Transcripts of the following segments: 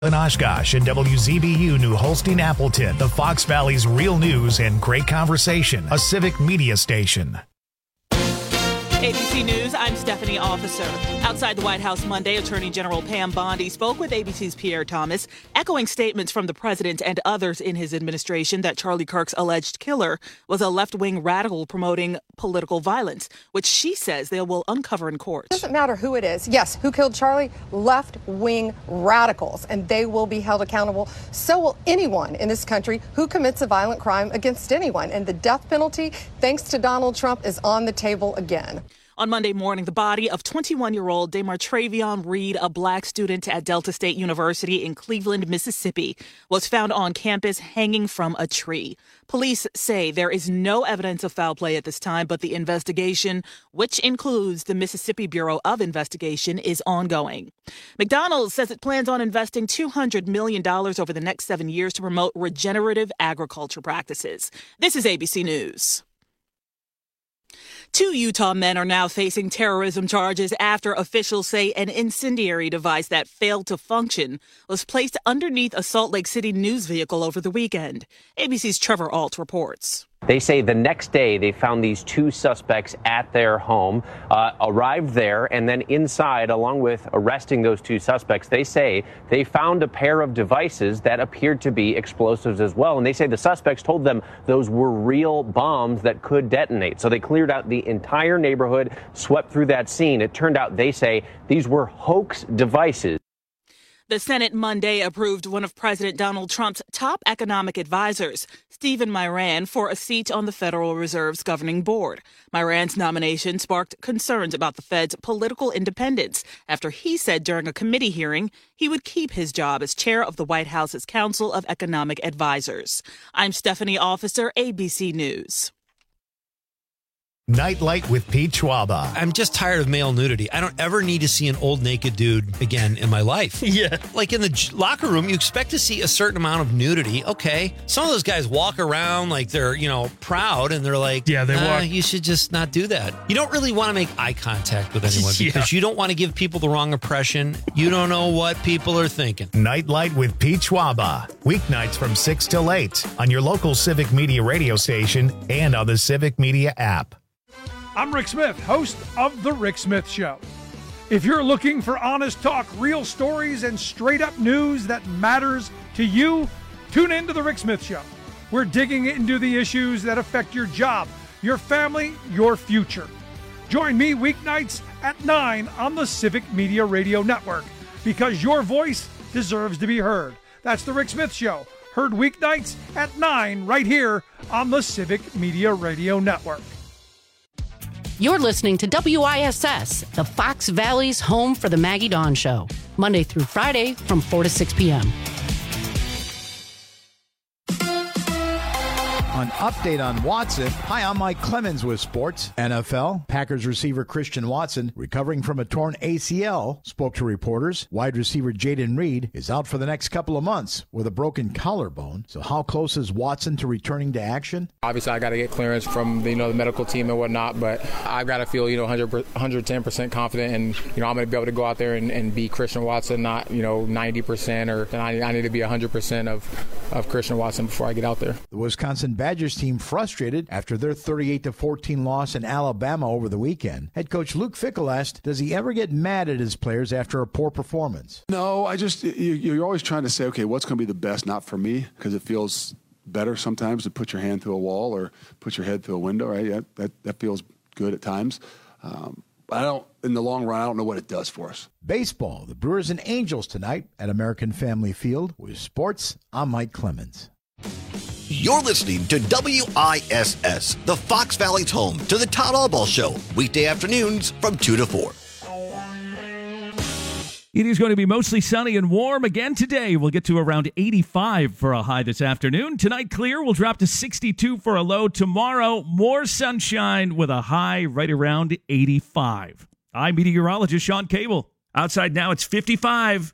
In Oshkosh and WZBU New Holstein Appleton, the Fox Valley's real news and great conversation, a civic media station. ABC News, I'm Stephanie Officer. Outside the White House Monday, Attorney General Pam Bondi spoke with ABC's Pierre Thomas, echoing statements from the president and others in his administration that Charlie Kirk's alleged killer was a left-wing radical promoting political violence, which she says they will uncover in court. It doesn't matter who it is. Yes, who killed Charlie? Left-wing radicals, and they will be held accountable. So will anyone in this country who commits a violent crime against anyone. And the death penalty, thanks to Donald Trump, is on the table again. On Monday morning, the body of 21-year-old Demartravion Reed, a black student at Delta State University in Cleveland, Mississippi, was found on campus hanging from a tree. Police say there is no evidence of foul play at this time, but the investigation, which includes the Mississippi Bureau of Investigation, is ongoing. McDonald's says it plans on investing $200 million over the next 7 years to promote regenerative agriculture practices. This is ABC News. 2 Utah men are now facing terrorism charges after officials say an incendiary device that failed to function was placed underneath a Salt Lake City news vehicle over the weekend. ABC's Trevor Ault reports. They say the next day they found these 2 suspects at their home, arrived there, and then inside, along with arresting those 2 suspects, they say they found a pair of devices that appeared to be explosives as well. And they say the suspects told them those were real bombs that could detonate. So they cleared out the entire neighborhood, swept through that scene. It turned out, they say, these were hoax devices. The Senate Monday approved one of President Donald Trump's top economic advisors, Stephen Miran, for a seat on the Federal Reserve's governing board. Miran's nomination sparked concerns about the Fed's political independence after he said during a committee hearing he would keep his job as chair of the White House's Council of Economic Advisors. I'm Stephanie Officer, ABC News. Nightlight with Pete Schwaba. I'm just tired of male nudity. I don't ever need to see an old naked dude again in my life. Yeah. Like in the locker room, you expect to see a certain amount of nudity. Okay. Some of those guys walk around like they're, proud and they're like, yeah, they walk. You should just not do that. You don't really want to make eye contact with anyone because you don't want to give people the wrong impression. You don't know what people are thinking. Nightlight with Pete Schwaba. Weeknights from 6 till 8 on your local Civic Media radio station and on the Civic Media app. I'm Rick Smith, host of The Rick Smith Show. If you're looking for honest talk, real stories, and straight-up news that matters to you, tune in to The Rick Smith Show. We're digging into the issues that affect your job, your family, your future. Join me weeknights at 9 on the Civic Media Radio Network, because your voice deserves to be heard. That's The Rick Smith Show, heard weeknights at 9 right here on the Civic Media Radio Network. You're listening to WISS, the Fox Valley's home for the Maggie Dawn Show, Monday through Friday from 4 to 6 p.m. An update on Watson. Hi, I'm Mike Clemens with sports. NFL, Packers receiver Christian Watson, recovering from a torn ACL, spoke to reporters. Wide receiver Jayden Reed is out for the next couple of months with a broken collarbone. So how close is Watson to returning to action? Obviously, I got to get clearance from the medical team and whatnot, but I've got to feel 110% confident, and I'm going to be able to go out there and be Christian Watson, not 90%, or I need to be 100% of Christian Watson before I get out there. The Wisconsin Badgers team frustrated after their 38-14 loss in Alabama over the weekend. Head coach Luke Fickell asked, does he ever get mad at his players after a poor performance? No, you're always trying to say, okay, what's going to be the best, not for me, because it feels better sometimes to put your hand through a wall or put your head through a window, right? That feels good at times. But in the long run, I don't know what it does for us. Baseball, the Brewers and Angels tonight at American Family Field. With sports, I'm Mike Clemens. You're listening to WISS, the Fox Valley's home to the Todd Albaugh Show, weekday afternoons from 2 to 4. It is going to be mostly sunny and warm again today. We'll get to around 85 for a high this afternoon. Tonight, clear. We'll drop to 62 for a low. Tomorrow, more sunshine with a high right around 85. I'm meteorologist Sean Cable. Outside now, it's 55.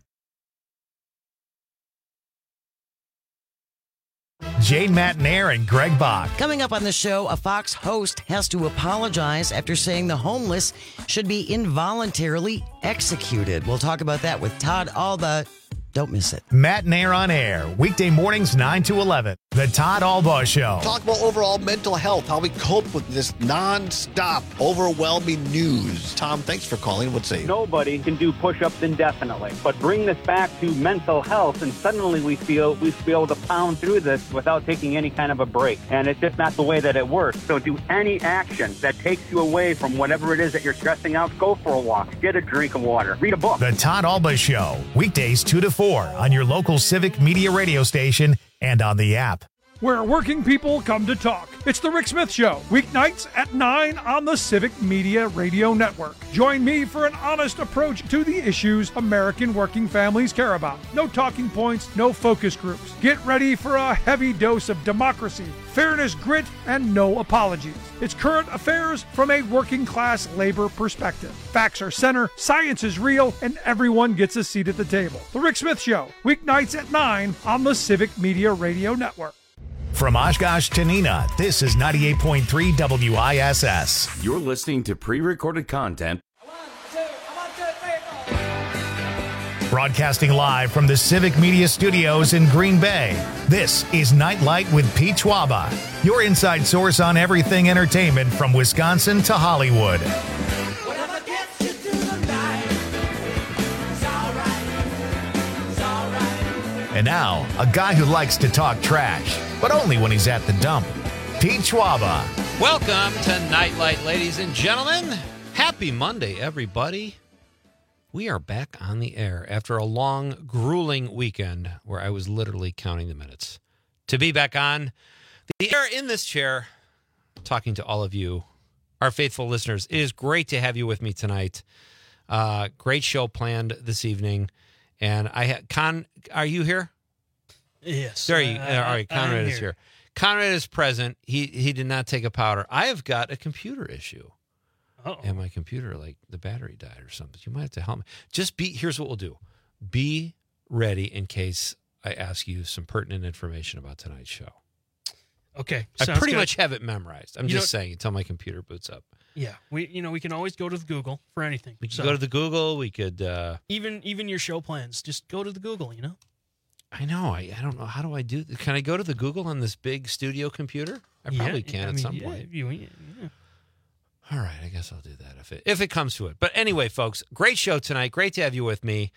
Jane Matnair and Greg Bach. Coming up on the show, a Fox host has to apologize after saying the homeless should be involuntarily executed. We'll talk about that with Todd Albaugh. Don't miss it. Matt Nair on air, weekday mornings 9 to 11. The Todd Albaugh Show. Talk about overall mental health, how we cope with this non-stop, overwhelming news. Tom, thanks for calling. What's say? Nobody can do push-ups indefinitely. But bring this back to mental health, and suddenly we feel we should be able to pound through this without taking any kind of a break. And it's just not the way that it works. So do any action that takes you away from whatever it is that you're stressing out. Go for a walk. Get a drink of water. Read a book. The Todd Albaugh Show, weekdays 2 to 4 on your local Civic Media radio station and on the app. Where working people come to talk. It's the Rick Smith Show, weeknights at 9 on the Civic Media Radio Network. Join me for an honest approach to the issues American working families care about. No talking points, no focus groups. Get ready for a heavy dose of democracy, fairness, grit, and no apologies. It's current affairs from a working class labor perspective. Facts are center, science is real, and everyone gets a seat at the table. The Rick Smith Show, weeknights at 9 on the Civic Media Radio Network. From Oshkosh to Neenah, this is 98.3 WISS. You're listening to pre-recorded content. Broadcasting live from the Civic Media Studios in Green Bay, this is Nightlight with Pete Schwaba, your inside source on everything entertainment from Wisconsin to Hollywood. And now, a guy who likes to talk trash, but only when he's at the dump, Pete Schwaba. Welcome to Nightlight, ladies and gentlemen. Happy Monday, everybody. We are back on the air after a long, grueling weekend where I was literally counting the minutes. To be back on the air in this chair, talking to all of you, our faithful listeners. It is great to have you with me tonight. Great show planned this evening. And I had are you here? Yes. There you all right, Conrad is here. Conrad is present. He did not take a powder. I have got a computer issue. Uh-oh. And my computer, like the battery died or something. You might have to help me. Here's what we'll do. Be ready in case I ask you some pertinent information about tonight's show. Okay. I pretty much have it memorized. I'm just saying until my computer boots up. Yeah, we can always go to the Google for anything. We could go to the Google. We could even your show plans. Just go to the Google. I know. I don't know. How do I do? Can I go to the Google on this big studio computer? I probably can at some point. Yeah. All right, I guess I'll do that if it comes to it. But anyway, folks, great show tonight. Great to have you with me.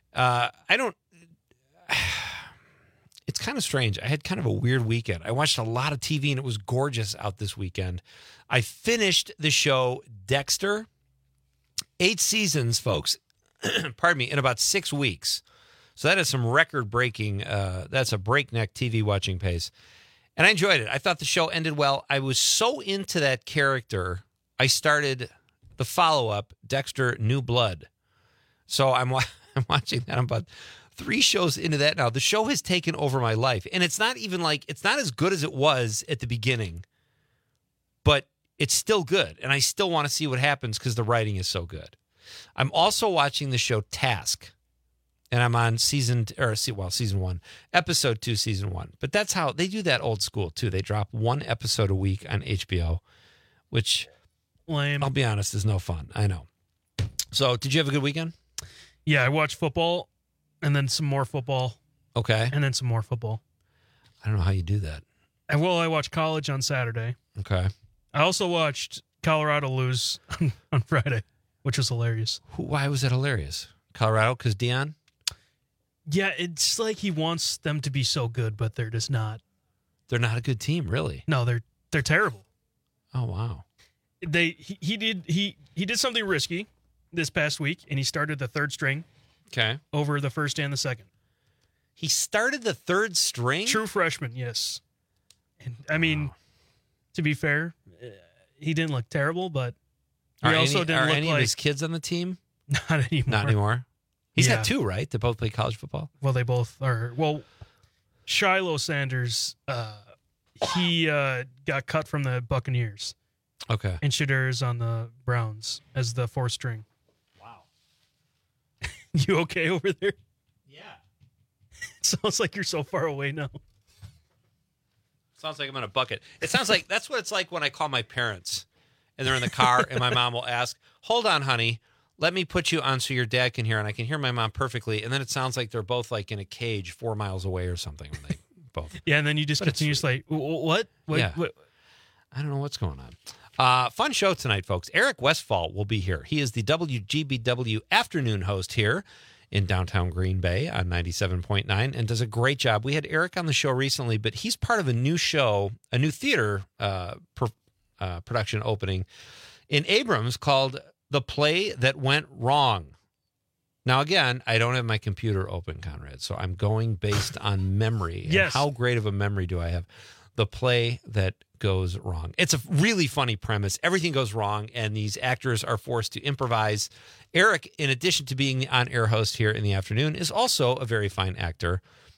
It's kind of strange. I had kind of a weird weekend. I watched a lot of TV, and it was gorgeous out this weekend. I finished the show Dexter. 8 seasons, folks. Pardon me, in about 6 weeks. So that is some record-breaking, that's a breakneck TV watching pace. And I enjoyed it. I thought the show ended well. I was so into that character, I started the follow-up, Dexter New Blood. So I'm watching that. I'm about 3 shows into that now. The show has taken over my life. And it's not even it's not as good as it was at the beginning, but it's still good. And I still want to see what happens because the writing is so good. I'm also watching the show Task. And I'm on season 1, episode 2, season 1. But that's how they do that old school too. They drop 1 episode a week on HBO, which lame. I'll be honest, is no fun. I know. So did you have a good weekend? Yeah, I watched football and then some more football. Okay. And then some more football. I don't know how you do that. And I watched college on Saturday. Okay. I also watched Colorado lose on Friday, which was hilarious. Why was that hilarious? Colorado, because Deion? Yeah, it's like he wants them to be so good, but they're just not. They're not a good team, really. No, they're terrible. Oh wow. He did something risky this past week, and he started the third string. Okay. Over the first and the second. He started the third string? True freshman, yes. And I mean, to be fair, he didn't look terrible, but he also didn't look any like of his kids on the team? Not anymore. Not anymore. He's got 2, right? They both play college football? Well, they both are. Well, Shiloh Sanders, he got cut from the Buccaneers. Okay. And Shedur's on the Browns as the 4th string. Wow. You okay over there? Yeah. It sounds like you're so far away now. Sounds like I'm in a bucket. It sounds like that's what it's like when I call my parents and they're in the car and my mom will ask, "Hold on, honey. let me put you on so your dad can hear, and I can hear my mom perfectly. And then it sounds like they're both like in a cage 4 miles away or something. When they both. Yeah, and then you just continue to like, what? Yeah. What? I don't know what's going on. Fun show tonight, folks. Eric Westfall will be here. He is the WGBW afternoon host here in downtown Green Bay on 97.9 and does a great job. We had Eric on the show recently, but he's part of a new show, a new theater production opening in Abrams called The Play That Went Wrong. Now, again, I don't have my computer open, Conrad, so I'm going based on memory. Yes. And how great of a memory do I have? The Play That Goes Wrong. It's a really funny premise. Everything goes wrong, and these actors are forced to improvise. Eric, in addition to being the on-air host here in the afternoon, is also a very fine actor.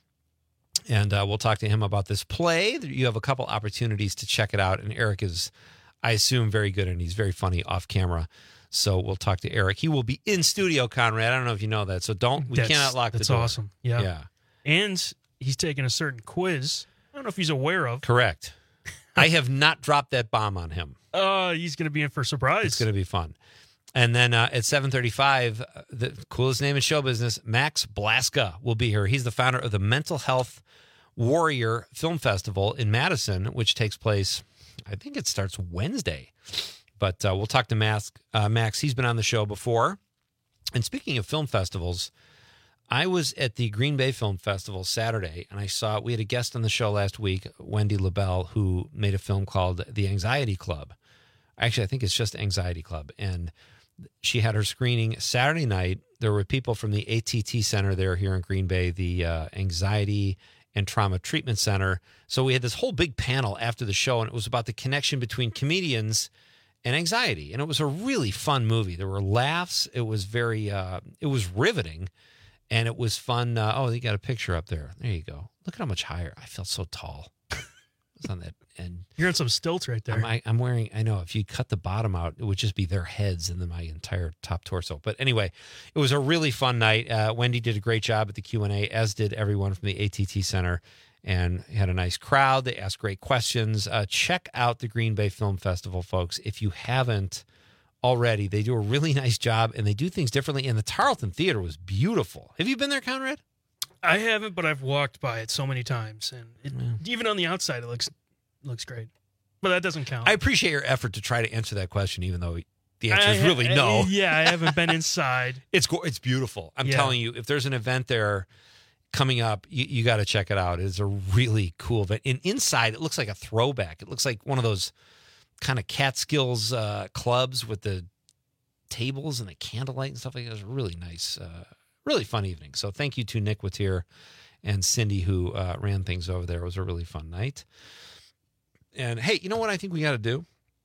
And we'll talk to him about this play. You have a couple opportunities to check it out, and Eric is, I assume, very good, and he's very funny off camera. So we'll talk to Eric. He will be in studio, Conrad. I don't know if you know that, so we cannot lock the door. That's awesome. Yeah. And he's taking a certain quiz. I don't know if he's aware of. Correct. I have not dropped that bomb on him. He's going to be in for a surprise. It's going to be fun. And then at 7:35, the coolest name in show business, Max Blaska will be here. He's the founder of the Mental Health Warrior Film Festival in Madison, which takes place, I think it starts Wednesday. But we'll talk to Max. He's been on the show before. And speaking of film festivals, I was at the Green Bay Film Festival Saturday, and we had a guest on the show last week, Wendy LaBelle, who made a film called The Anxiety Club. Actually, I think it's just Anxiety Club. And she had her screening Saturday night. There were people from the ATT Center there here in Green Bay, the Anxiety and Trauma Treatment Center. So we had this whole big panel after the show, and it was about the connection between comedians and anxiety. And it was a really fun movie. There were laughs. It was it was riveting. And it was fun. You got a picture up there. There you go. Look at how much higher. I felt so tall. It's on that end. You're on some stilts right there. I'm wearing, I know, if you cut the bottom out, it would just be their heads and then my entire top torso. But anyway, it was a really fun night. Wendy did a great job at the Q&A, as did everyone from the ATT Center. And had a nice crowd. They asked great questions. Check out the Green Bay Film Festival, folks. If you haven't already, they do a really nice job, and they do things differently. And the Tarleton Theater was beautiful. Have you been there, Conrad? I haven't, but I've walked by it so many times, and even on the outside, it looks great. But that doesn't count. I appreciate your effort to try to answer that question, even though the answer is really no. Yeah, I haven't been inside. It's beautiful. I'm telling you, if there's an event there coming up, you got to check it out. It's a really cool event. And inside, it looks like a throwback. It looks like one of those kind of Catskills clubs with the tables and the candlelight and stuff like that. It was a really nice, really fun evening. So thank you to Nick Wattier and Cindy who ran things over there. It was a really fun night. And hey, you know what I think we got to do?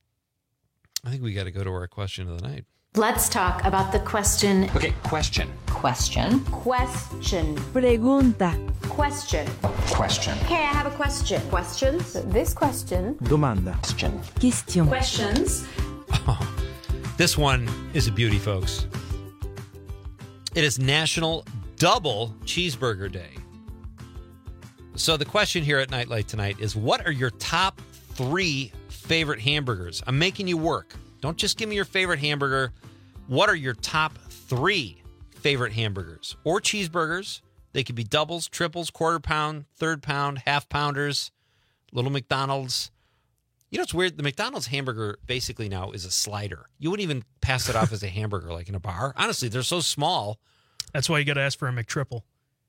I think we got to go to our question of the night. Let's talk about the question. Okay, question. Question. Pregunta. Question. Hey, I have a question. Questions? This question. Domanda. Question. Questions. Oh, this one is a beauty, folks. It is National Double Cheeseburger Day. So the question here at Nightlight tonight is, what are your top 3 favorite hamburgers? I'm making you work. Don't just give me your favorite hamburger. What are your top 3 favorite hamburgers or cheeseburgers? They could be doubles, triples, quarter pound, third pound, half pounders, little McDonald's. You know, it's weird. The McDonald's hamburger basically now is a slider. You wouldn't even pass it off as a hamburger like in a bar. Honestly, they're so small. That's why you got to ask for a McTriple.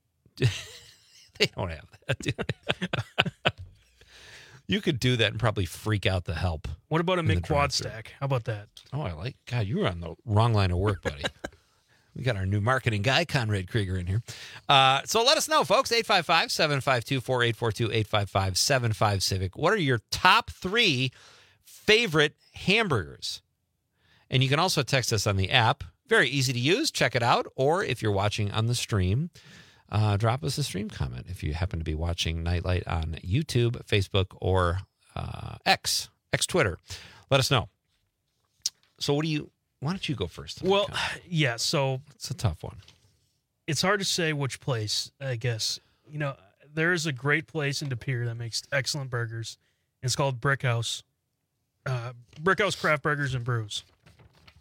They don't have that, do they? You could do that and probably freak out the help. What about a McQuad stack? How about that? Oh, I like. God, you were on the wrong line of work, buddy. We got our new marketing guy, Conrad Krieger, in here. So let us know, folks. 855-752-4842, 855-75-CIVIC. What are your top 3 favorite hamburgers? And you can also text us on the app. Very easy to use. Check it out. Or if you're watching on the stream, drop us a stream comment if you happen to be watching Nightlight on YouTube, Facebook, or X Twitter. Let us know. So why don't you go first? Well, yeah, so it's a tough one. It's hard to say which place, I guess. You know, there is a great place in De Pere that makes excellent burgers. It's called Brick House. Brick House Craft Burgers and Brews.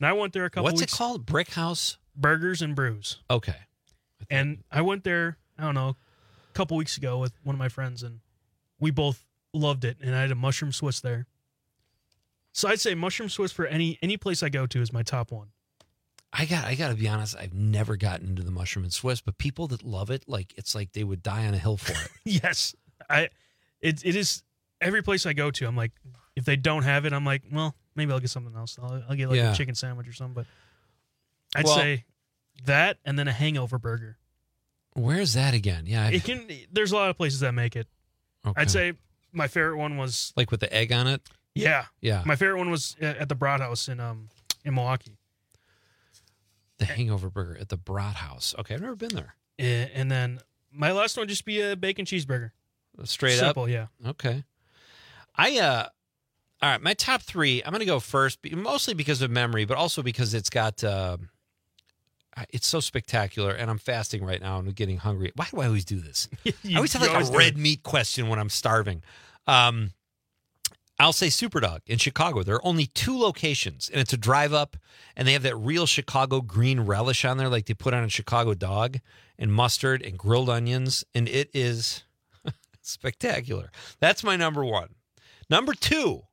And I went there a couple What's weeks. it called? Brick House? Burgers and Brews. Okay. And I went there, I don't know, a couple weeks ago with one of my friends, and we both loved it. And I had a mushroom Swiss there. So I'd say mushroom Swiss for any place I go to is my top one. I got to be honest, I've never gotten into the mushroom and Swiss, but people that love it, like it's like they would die on a hill for it. Yes. It is every place I go to, I'm like, if they don't have it, I'm like, well, maybe I'll get something else. I'll get like a chicken sandwich or something, but I'd say that and then a hangover burger. Where's that again? Yeah. There's a lot of places that make it. Okay. I'd say my favorite one was like with the egg on it? Yeah. Yeah. My favorite one was at the Brat House in Milwaukee. The hangover burger at the Brat House. Okay, I've never been there. And then my last one would just be a bacon cheeseburger. Straight Simple, up? yeah. Okay. All right, my top three, I'm going to go first, mostly because of memory, but also because it's got, it's so spectacular, and I'm fasting right now and I'm getting hungry. Why do I always do this? I always have like a red meat question when I'm starving. I'll say Superdog in Chicago. There are only 2 locations, and it's a drive up, and they have that real Chicago green relish on there like they put on a Chicago dog, and mustard and grilled onions, and it is spectacular. That's my number 1. Number 2,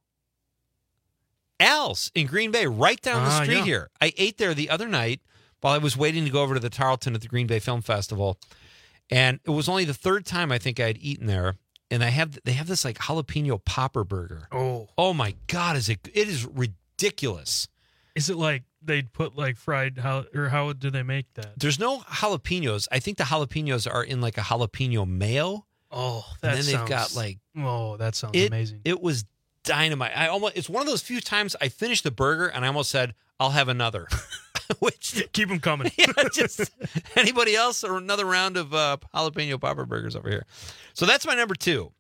Al's in Green Bay, right down the street here. I ate there the other night while I was waiting to go over to the Tarleton at the Green Bay Film Festival, and it was only the 3rd time I think I had eaten there. And they have this like jalapeno popper burger. Oh my God! It is ridiculous. Is it like they put like fried how do they make that? There's no jalapenos. I think the jalapenos are in like a jalapeno mayo. Oh, and then they've got like that sounds amazing. It was dynamite. It's one of those few times I finished the burger and I almost said I'll have another. Which keep them coming. Yeah, just anybody else or another round of jalapeno popper burgers over here. So that's my number 2.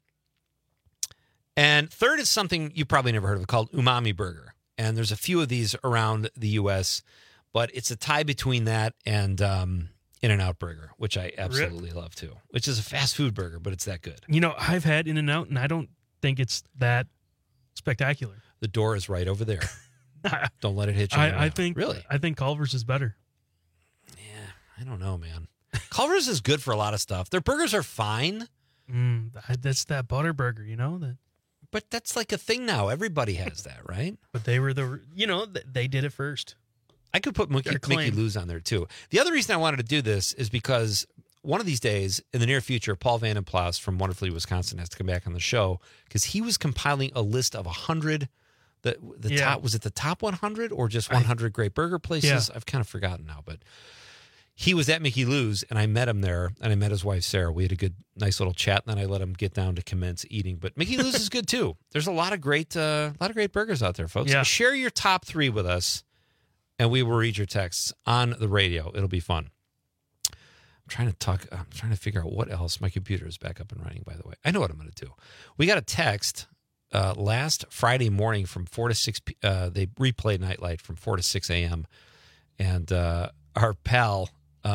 And third is something you probably never heard of called Umami Burger. And there's a few of these around the U.S., but it's a tie between that and In-N-Out Burger, which I absolutely love too, which is a fast food burger, but it's that good. You know, I've had In-N-Out, and I don't think it's that spectacular. The door is right over there. Don't let it hit you. I think Culver's is better. Yeah, I don't know, man. Culver's is good for a lot of stuff. Their burgers are fine. That's that butter burger, you know that. But that's like a thing now. Everybody has that, right? But they were they did it first. I could put Mickey Lou's on there too. The other reason I wanted to do this is because one of these days in the near future, Paul Vandenplas from Wonderfully Wisconsin has to come back on the show because he was compiling a list of 100. Top, was it the top 100 or just 100 great burger places? I've kind of forgotten now, but he was at Mickey Lou's and I met him there and I met his wife, Sarah. We had a nice little chat and then I let him get down to commence eating, but Mickey Lou's is good too. There's a lot of great burgers out there, folks. Yeah. Share your top 3 with us and we will read your texts on the radio. It'll be fun. I'm trying to figure out what else. My computer is back up and running, by the way. I know what I'm going to do. We got a text last Friday morning from 4 to 6. They replayed Nightlight from 4 to 6 a.m. And our pal,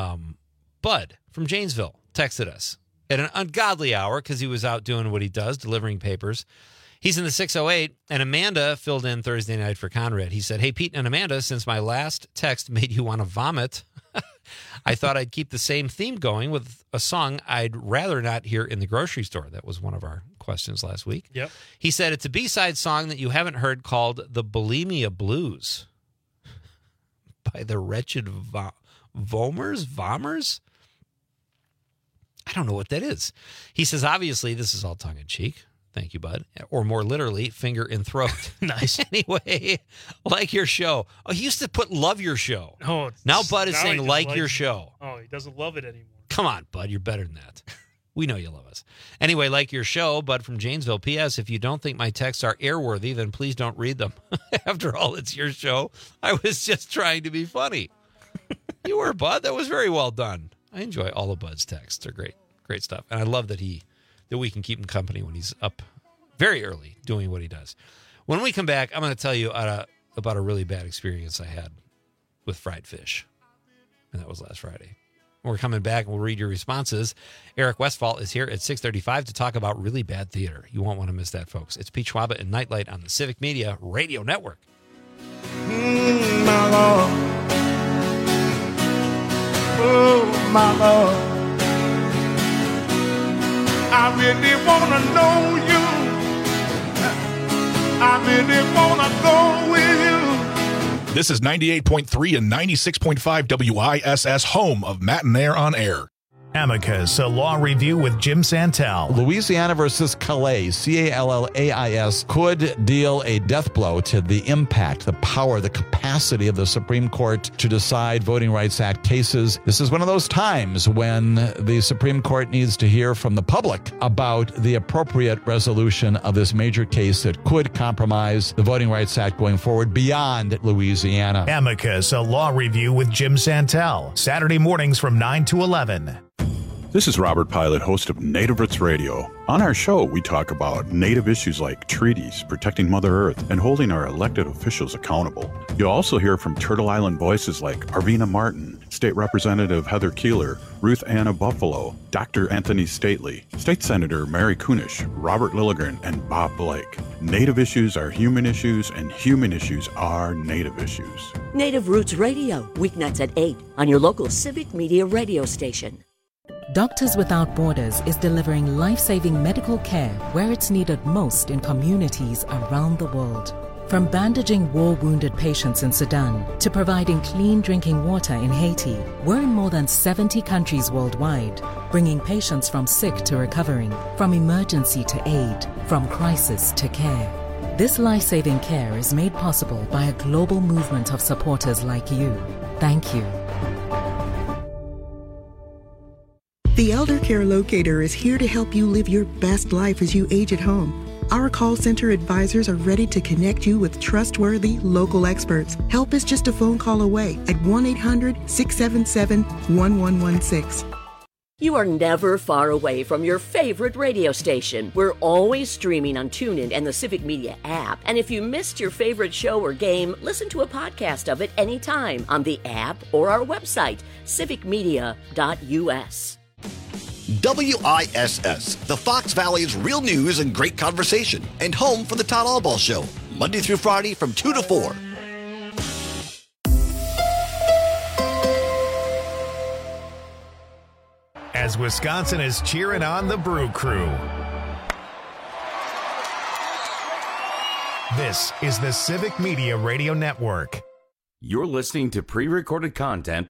Bud from Janesville, texted us at an ungodly hour because he was out doing what he does, delivering papers. He's in the 608, and Amanda filled in Thursday night for Conrad. He said, "Hey, Pete and Amanda, since my last text made you want to vomit, I thought I'd keep the same theme going with a song I'd rather not hear in the grocery store." That was one of our questions last week. Yep. He said, "It's a B-side song that you haven't heard called The Bulimia Blues by the Wretched Vomers? I don't know what that is." He says, "Obviously, this is all tongue-in-cheek. Thank you, Bud." Or more literally, finger in throat. Nice. Anyway, like your show. Oh, he used to put love your show. Oh, now Bud is saying like your show. Oh, he doesn't love it anymore. Come on, Bud. You're better than that. We know you love us. Anyway, like your show, Bud from Janesville. P.S. If you don't think my texts are airworthy, then please don't read them. After all, it's your show. I was just trying to be funny. You were, Bud. That was very well done. I enjoy all of Bud's texts. They're great. Great stuff. And I love that we can keep him company when he's up very early doing what he does. When we come back, I'm going to tell you about a really bad experience I had with fried fish. And that was last Friday. We're coming back and we'll read your responses. Eric Westfall is here at 6:35 to talk about really bad theater. You won't want to miss that, folks. It's Pete Schwaba and Nightlight on the Civic Media Radio Network. my Lord. Oh, my Lord. I really wanna know you. I really wanna go with you. This is 98.3 and 96.5 WISS, home of Matt and Air on Air. Amicus, a law review with Jim Santel. Louisiana versus Calais, Callais, could deal a death blow to the impact, the power, the capacity of the Supreme Court to decide Voting Rights Act cases. This is one of those times when the Supreme Court needs to hear from the public about the appropriate resolution of this major case that could compromise the Voting Rights Act going forward beyond Louisiana. Amicus, a law review with Jim Santel. Saturday mornings from 9 to 11. This is Robert Pilot, host of Native Roots Radio. On our show, we talk about Native issues like treaties, protecting Mother Earth, and holding our elected officials accountable. You'll also hear from Turtle Island voices like Arvina Martin, State Representative Heather Keeler, Ruth Anna Buffalo, Dr. Anthony Stately, State Senator Mary Kunish, Robert Lilligren, and Bob Blake. Native issues are human issues, and human issues are Native issues. Native Roots Radio, weeknights at 8 on your local Civic Media radio station. Doctors Without Borders is delivering life-saving medical care where it's needed most in communities around the world. From bandaging war-wounded patients in Sudan to providing clean drinking water in Haiti, we're in more than 70 countries worldwide, bringing patients from sick to recovering, from emergency to aid, from crisis to care. This life-saving care is made possible by a global movement of supporters like you. Thank you. The Elder Care Locator is here to help you live your best life as you age at home. Our call center advisors are ready to connect you with trustworthy local experts. Help is just a phone call away at 1-800-677-1116. You are never far away from your favorite radio station. We're always streaming on TuneIn and the Civic Media app. And if you missed your favorite show or game, listen to a podcast of it anytime on the app or our website, civicmedia.us. WISS, the Fox Valley's real news and great conversation, and home for the Todd Albaugh Show, Monday through Friday from 2 to 4. As Wisconsin is cheering on the Brew Crew. This is the Civic Media Radio Network. You're listening to pre-recorded content.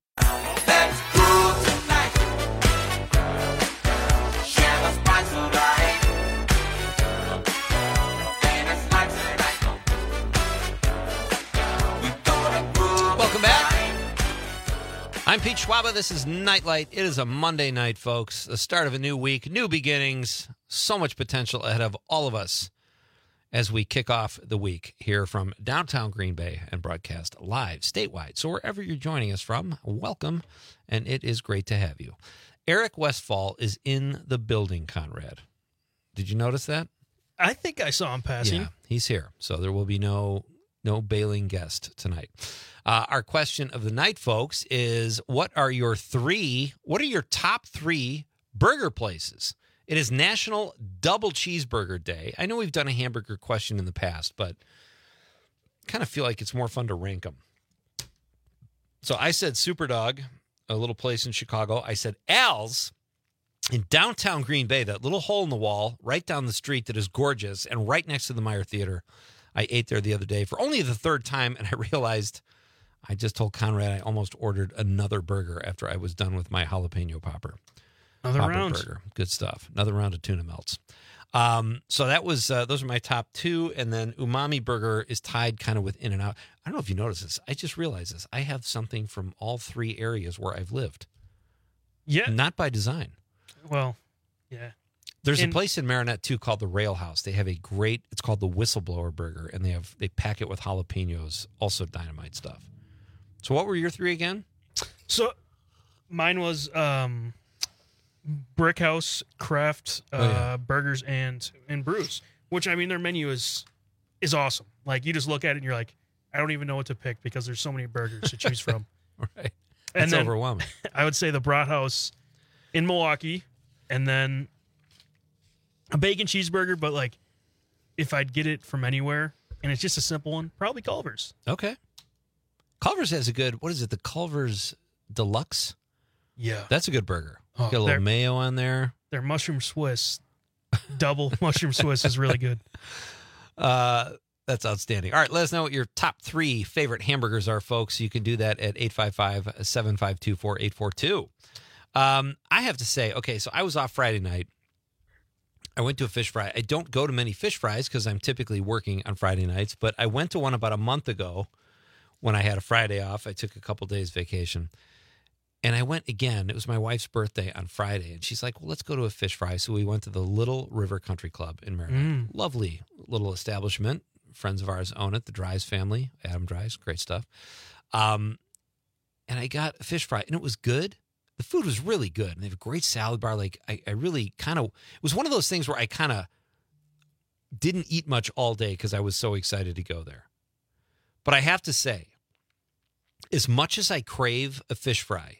I'm Pete Schwaba. This is Nightlight. It is a Monday night, folks. The start of a new week, new beginnings, so much potential ahead of all of us as we kick off the week here from downtown Green Bay and broadcast live statewide. So wherever you're joining us from, welcome, and it is great to have you. Eric Westfall is in the building, Conrad. Did you notice that? I think I saw him passing. Yeah, he's here. So there will be no bailing guest tonight. Our question of the night, folks, is what are your top three burger places? It is National Double Cheeseburger Day. I know we've done a hamburger question in the past, but I kind of feel like it's more fun to rank them. So I said Superdog, a little place in Chicago. I said Al's in downtown Green Bay, that little hole in the wall right down the street that is gorgeous and right next to the Meyer Theater. I ate there the other day for only the third time, and I realized I just told Conrad I almost ordered another burger after I was done with my jalapeno popper. Another round. Burger. Good stuff. Another round of tuna melts. So that was those are my top two, and then Umami Burger is tied kind of with In-N-Out. I don't know if you noticed this. I just realized this. I have something from all three areas where I've lived. Yeah. Not by design. Well, yeah. There's a place in Marinette, too, called the Rail House. They have it's called the Whistleblower Burger, and they pack it with jalapenos, also dynamite stuff. So what were your three again? So mine was Brick House, Craft, Burgers, and Brews, which, I mean, their menu is awesome. Like, you just look at it and you're like, I don't even know what to pick because there's so many burgers to choose from. Right. That's overwhelming. I would say the Brat House in Milwaukee, and then a bacon cheeseburger, but like if I'd get it from anywhere and it's just a simple one, probably Culver's. Okay. Culver's has a good, what is it, the Culver's Deluxe? Yeah. That's a good burger. Oh, Got a little mayo on there. Their mushroom Swiss, double mushroom Swiss is really good. That's outstanding. All right, let us know what your top 3 favorite hamburgers are, folks. You can do that at 855-752-4842. I have to say, okay, so I was off Friday night. I went to a fish fry. I don't go to many fish fries because I'm typically working on Friday nights, but I went to one about a month ago when I had a Friday off. I took a couple days vacation, and I went again. It was my wife's birthday on Friday, and she's like, well, let's go to a fish fry. So we went to the Little River Country Club in Maryland. Lovely little establishment. Friends of ours own it, the Dries family, Adam Dries, great stuff. And I got a fish fry, and it was good. The food was really good, and they have a great salad bar. Like, I really kind of, it was one of those things where I kind of didn't eat much all day because I was so excited to go there. But I have to say, as much as I crave a fish fry,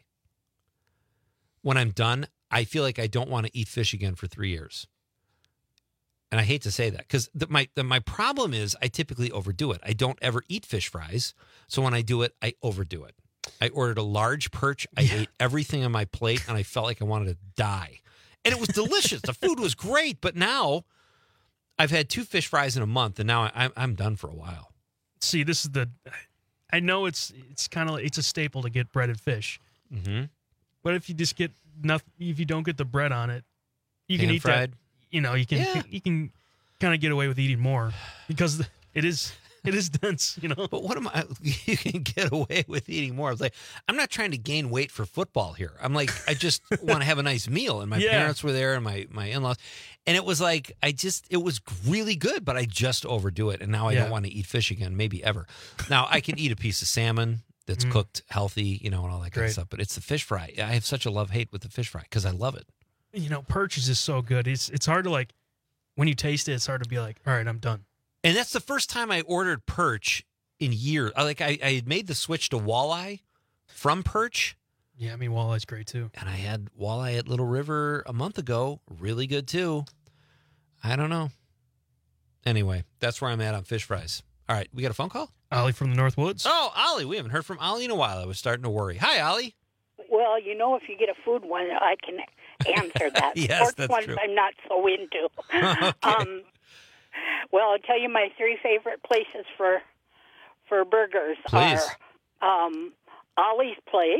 when I'm done, I feel like I don't want to eat fish again for 3 years. And I hate to say that because my problem is I typically overdo it. I don't ever eat fish fries. So when I do it, I overdo it. I ordered a large perch. I ate everything on my plate, and I felt like I wanted to die. And it was delicious. The food was great. But now I've had 2 fish fries in a month, and now I'm done for a while. See, this is I know it's kind of, it's a staple to get breaded fish. Mm-hmm. But if you just get nothing, if you don't get the bread on it, you can eat fried. that. You know, you can kind of get away with eating more because it is dense, you know. But what am I? You can get away with eating more. I was like, I'm not trying to gain weight for football here. I'm like, I just want to have a nice meal. And my parents were there, and my in-laws, and it was like, it was really good, but I just overdo it, and now I don't want to eat fish again, maybe ever. Now I can eat a piece of salmon that's cooked healthy, you know, and all that kind of stuff. But it's the fish fry. I have such a love-hate with the fish fry because I love it. You know, perch is just so good. It's hard to, like, when you taste it, it's hard to be like, all right, I'm done. And that's the first time I ordered perch in years. I had made the switch to walleye from perch. Yeah, I mean, walleye's great too. And I had walleye at Little River a month ago. Really good too. I don't know. Anyway, that's where I'm at on fish fries. All right, we got a phone call? Ollie from the North Woods. Oh, Ollie. We haven't heard from Ollie in a while. I was starting to worry. Hi, Ollie. Well, you know, if you get a food one, I can answer that. Yes, Sports that's ones true. I'm not so into. Okay. Well, I'll tell you my 3 favorite places for burgers Please. are Ollie's Place,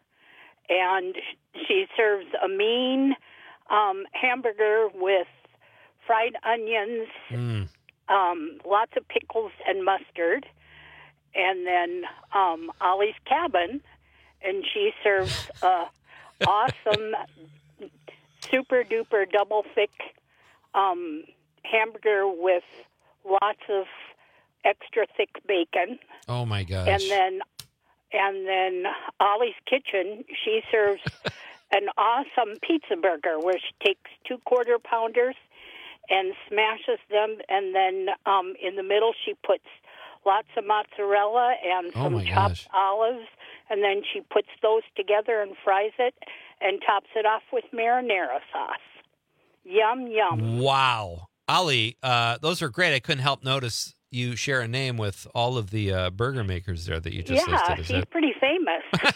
and she serves a mean hamburger with fried onions, lots of pickles and mustard, and then Ollie's Cabin, and she serves awesome, super duper double thick hamburger with lots of extra thick bacon. Oh my gosh! And then Ollie's Kitchen, she serves an awesome pizza burger where she takes 2 quarter pounders and smashes them, and then in the middle she puts lots of mozzarella and some chopped olives, and then she puts those together and fries it and tops it off with marinara sauce. Yum, yum. Wow. Ollie, those are great. I couldn't help notice you share a name with all of the burger makers there that you just listed. Yeah, she's pretty famous.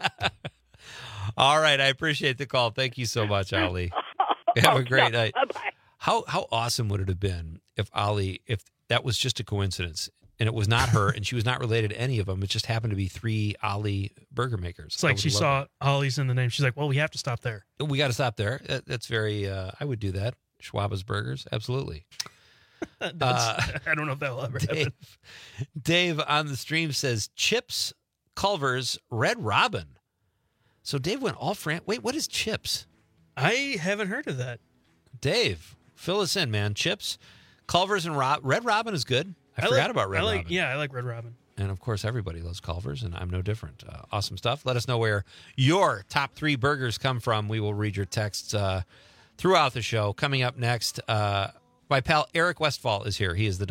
All right. I appreciate the call. Thank you so much, Ollie. Have a great night. Bye-bye. How awesome would it have been if that was just a coincidence and it was not her and she was not related to any of them? It just happened to be 3 Ollie burger makers. It's like she saw Ollie's in the name. She's like, well, we have to stop there. We got to stop there. That's very, I would do that. Schwaba's Burgers. Absolutely. I don't know if that will ever happen. Dave on the stream says Chips, Culver's, Red Robin. So Dave went all Wait, what is Chips? I haven't heard of that. Dave, fill us in, man. Chips, Culver's, and Red Robin is good. I forgot about Red Robin. Yeah, I like Red Robin. And, of course, everybody loves Culver's, and I'm no different. Awesome stuff. Let us know where your top 3 burgers come from. We will read your texts throughout the show. Coming up next, my pal Eric Westfall is here. He is the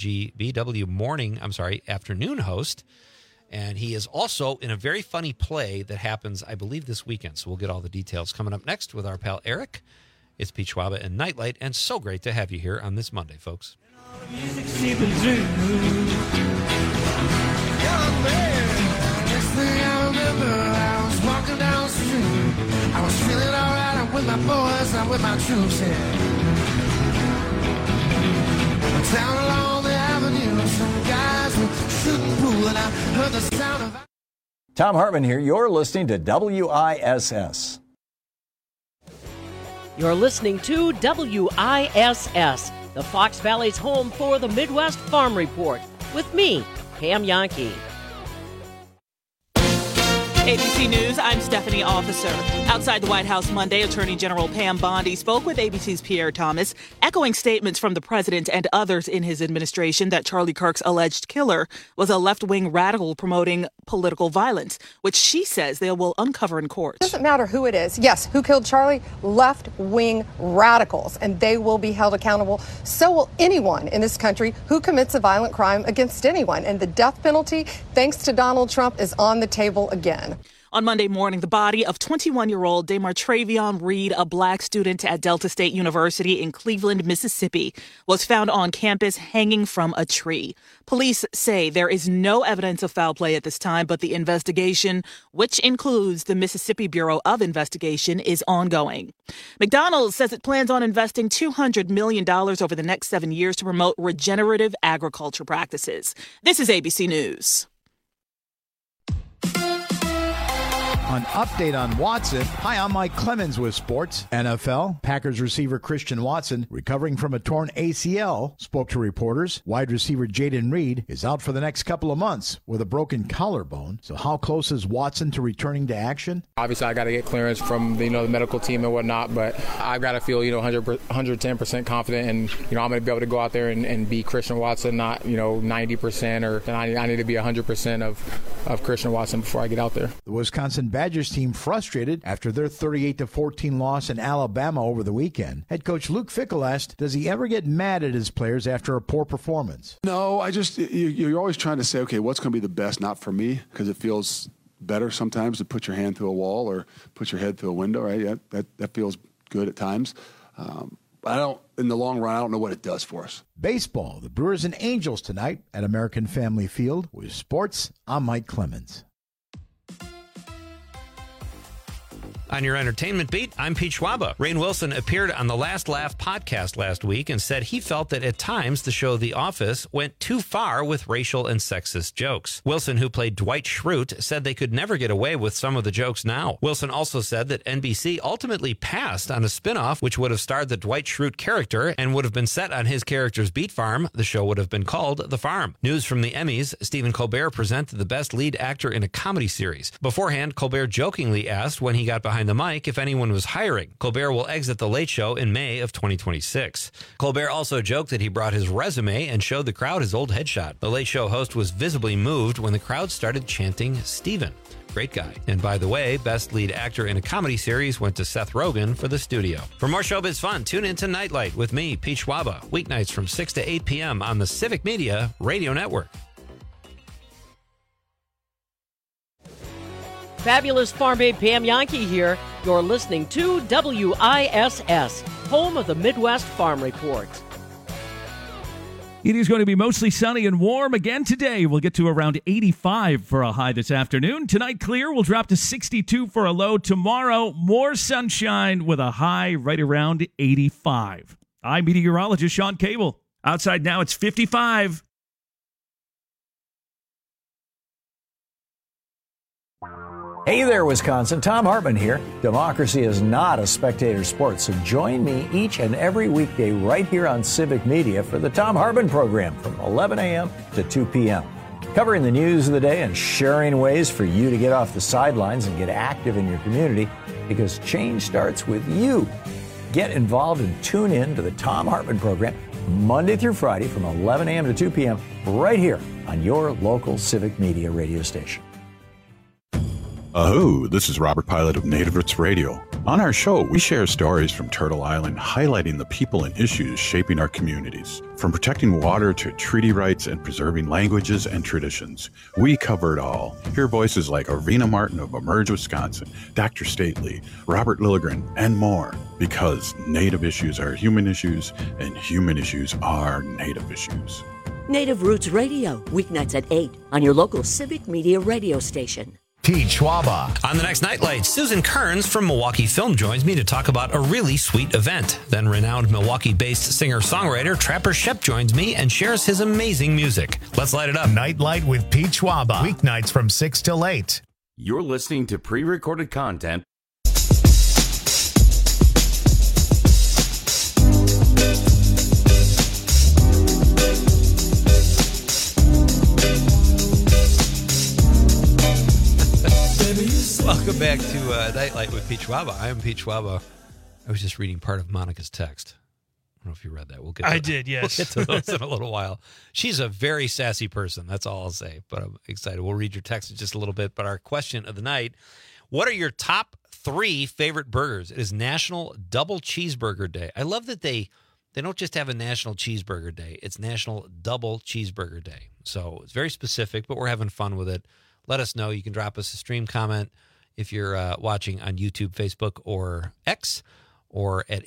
WGBW afternoon host. And he is also in a very funny play that happens, I believe, this weekend. So we'll get all the details coming up next with our pal Eric. It's Pete Schwaba and Nightlight, and so great to have you here on this Monday, folks. Young man. thing I remember, I was walking down the street. I was feeling alright, I'm with my boys, I'm with my troops here. Down along the avenue, some guys were shooting pool, and I heard the sound of... Tom Hartman here. You're listening to WISS. You're listening to WISS, the Fox Valley's home for the Midwest Farm Report, with me, Pam Yankee. ABC News, I'm Stephanie Officer. Outside the White House Monday, Attorney General Pam Bondi spoke with ABC's Pierre Thomas, echoing statements from the president and others in his administration that Charlie Kirk's alleged killer was a left-wing radical promoting political violence, which she says they will uncover in court. It doesn't matter who it is. Yes, who killed Charlie? Left-wing radicals, and they will be held accountable. So will anyone in this country who commits a violent crime against anyone. And the death penalty, thanks to Donald Trump, is on the table again. On Monday morning, the body of 21-year-old Damartravion Reed, a black student at Delta State University in Cleveland, Mississippi, was found on campus hanging from a tree. Police say there is no evidence of foul play at this time, but the investigation, which includes the Mississippi Bureau of Investigation, is ongoing. McDonald's says it plans on investing $200 million over the next 7 years to promote regenerative agriculture practices. This is ABC News. An update on Watson. Hi, I'm Mike Clemens with sports. NFL, Packers receiver Christian Watson, recovering from a torn ACL, spoke to reporters. Wide receiver Jayden Reed is out for the next couple of months with a broken collarbone. So how close is Watson to returning to action? Obviously, I got to get clearance from the medical team and whatnot, but I've got to feel 110% confident, and I'm going to be able to go out there and be Christian Watson, not 90%, or I need to be 100% of Christian Watson before I get out there. The Wisconsin Badgers team frustrated after their 38-14 loss in Alabama over the weekend. Head coach Luke Fickell asked, does he ever get mad at his players after a poor performance? No, you're always trying to say, okay, what's going to be the best, not for me, because it feels better sometimes to put your hand through a wall or put your head through a window, right? That feels good at times. But in the long run, I don't know what it does for us. Baseball, the Brewers and Angels tonight at American Family Field. With sports, I'm Mike Clemens. On your entertainment beat, I'm Pete Schwaba. Rainn Wilson appeared on the Last Laugh podcast last week and said he felt that at times the show The Office went too far with racial and sexist jokes. Wilson, who played Dwight Schrute, said they could never get away with some of the jokes now. Wilson also said that NBC ultimately passed on a spinoff which would have starred the Dwight Schrute character and would have been set on his character's beat farm. The show would have been called The Farm. News from the Emmys, Stephen Colbert presented the Best Lead Actor in a Comedy Series. Beforehand, Colbert jokingly asked when he got behind the mic if anyone was hiring. Colbert will exit The Late Show in May of 2026. Colbert also joked that he brought his resume and showed the crowd his old headshot. The Late Show host was visibly moved when the crowd started chanting Steven. Great guy. And by the way, Best Lead Actor in a Comedy Series went to Seth Rogen for The Studio. For more showbiz fun, tune in to Nightlight with me, Pete Schwaba, weeknights from 6 to 8 p.m. on the Civic Media Radio Network. Fabulous Farm Babe Pam Yankee here. You're listening to WISS, home of the Midwest Farm Report. It is going to be mostly sunny and warm again today. We'll get to around 85 for a high this afternoon. Tonight, clear. We'll drop to 62 for a low. Tomorrow, more sunshine with a high right around 85. I'm meteorologist Sean Cable. Outside now, it's 55. Hey there, Wisconsin. Tom Hartman here. Democracy is not a spectator sport, so join me each and every weekday right here on Civic Media for the Tom Hartman program from 11 a.m. to 2 p.m. Covering the news of the day and sharing ways for you to get off the sidelines and get active in your community, because change starts with you. Get involved and tune in to the Tom Hartman program Monday through Friday from 11 a.m. to 2 p.m. right here on your local Civic Media radio station. Ahoo, this is Robert Pilot of Native Roots Radio. On our show, we share stories from Turtle Island highlighting the people and issues shaping our communities. From protecting water to treaty rights and preserving languages and traditions, we cover it all. Hear voices like Arena Martin of Emerge Wisconsin, Dr. Stately, Robert Lilligren, and more. Because Native issues are human issues, and human issues are Native issues. Native Roots Radio, weeknights at 8 on your local Civic Media radio station. Pete Schwaba. On the next Nightlight, Susan Kearns from Milwaukee Film joins me to talk about a really sweet event. Then renowned Milwaukee-based singer-songwriter Trapper Shep joins me and shares his amazing music. Let's light it up. Nightlight with Pete Schwaba. Weeknights from 6 till 8. You're listening to pre-recorded content. Welcome back to Nightlight with Pete Schwaba. I am Pete Schwaba. I was just reading part of Monica's text. I don't know if you read that. We'll get. I did, yes. We'll get to those in a little while. She's a very sassy person. That's all I'll say. But I'm excited. We'll read your text in just a little bit. But our question of the night: what are your top 3 favorite burgers? It is National Double Cheeseburger Day. I love that they don't just have a National Cheeseburger Day. It's National Double Cheeseburger Day. So it's very specific, but we're having fun with it. Let us know. You can drop us a stream comment if you're watching on YouTube, Facebook, or X, or at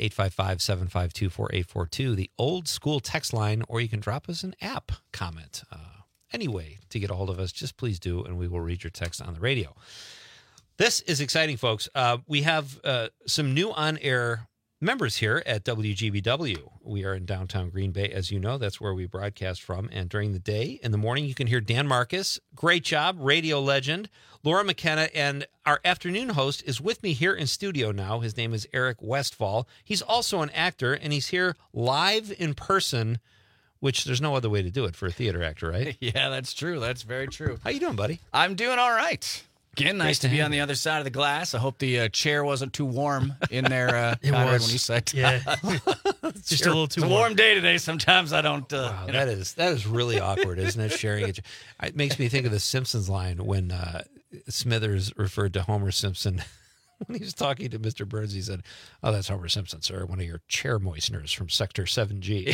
855-752-4842, the old school text line, or you can drop us an app comment. Any way to get a hold of us, just please do, and we will read your text on the radio. This is exciting, folks. We have some new on-air members here at WGBW. We are in downtown Green Bay, as you know. That's where we broadcast from. And during the day, in the morning, you can hear Dan Marcus. Great job, radio legend. Laura McKenna, and our afternoon host is with me here in studio now. His name is Eric Westfall. He's also an actor, and he's here live in person, which there's no other way to do it for a theater actor, right? Yeah, that's true. That's very true. How you doing, buddy? I'm doing all right. Again, nice to be on the other side of the glass. I hope the chair wasn't too warm in there. It was. When you said, yeah, just a little too warm. It's a warm day today. Sometimes I don't. Wow, that is really awkward, isn't it? Sharing it. It makes me think of the Simpsons line when Smithers referred to Homer Simpson. When he was talking to Mr. Burns, he said, "Oh, that's Homer Simpson, sir. One of your chair moisteners from Sector 7G."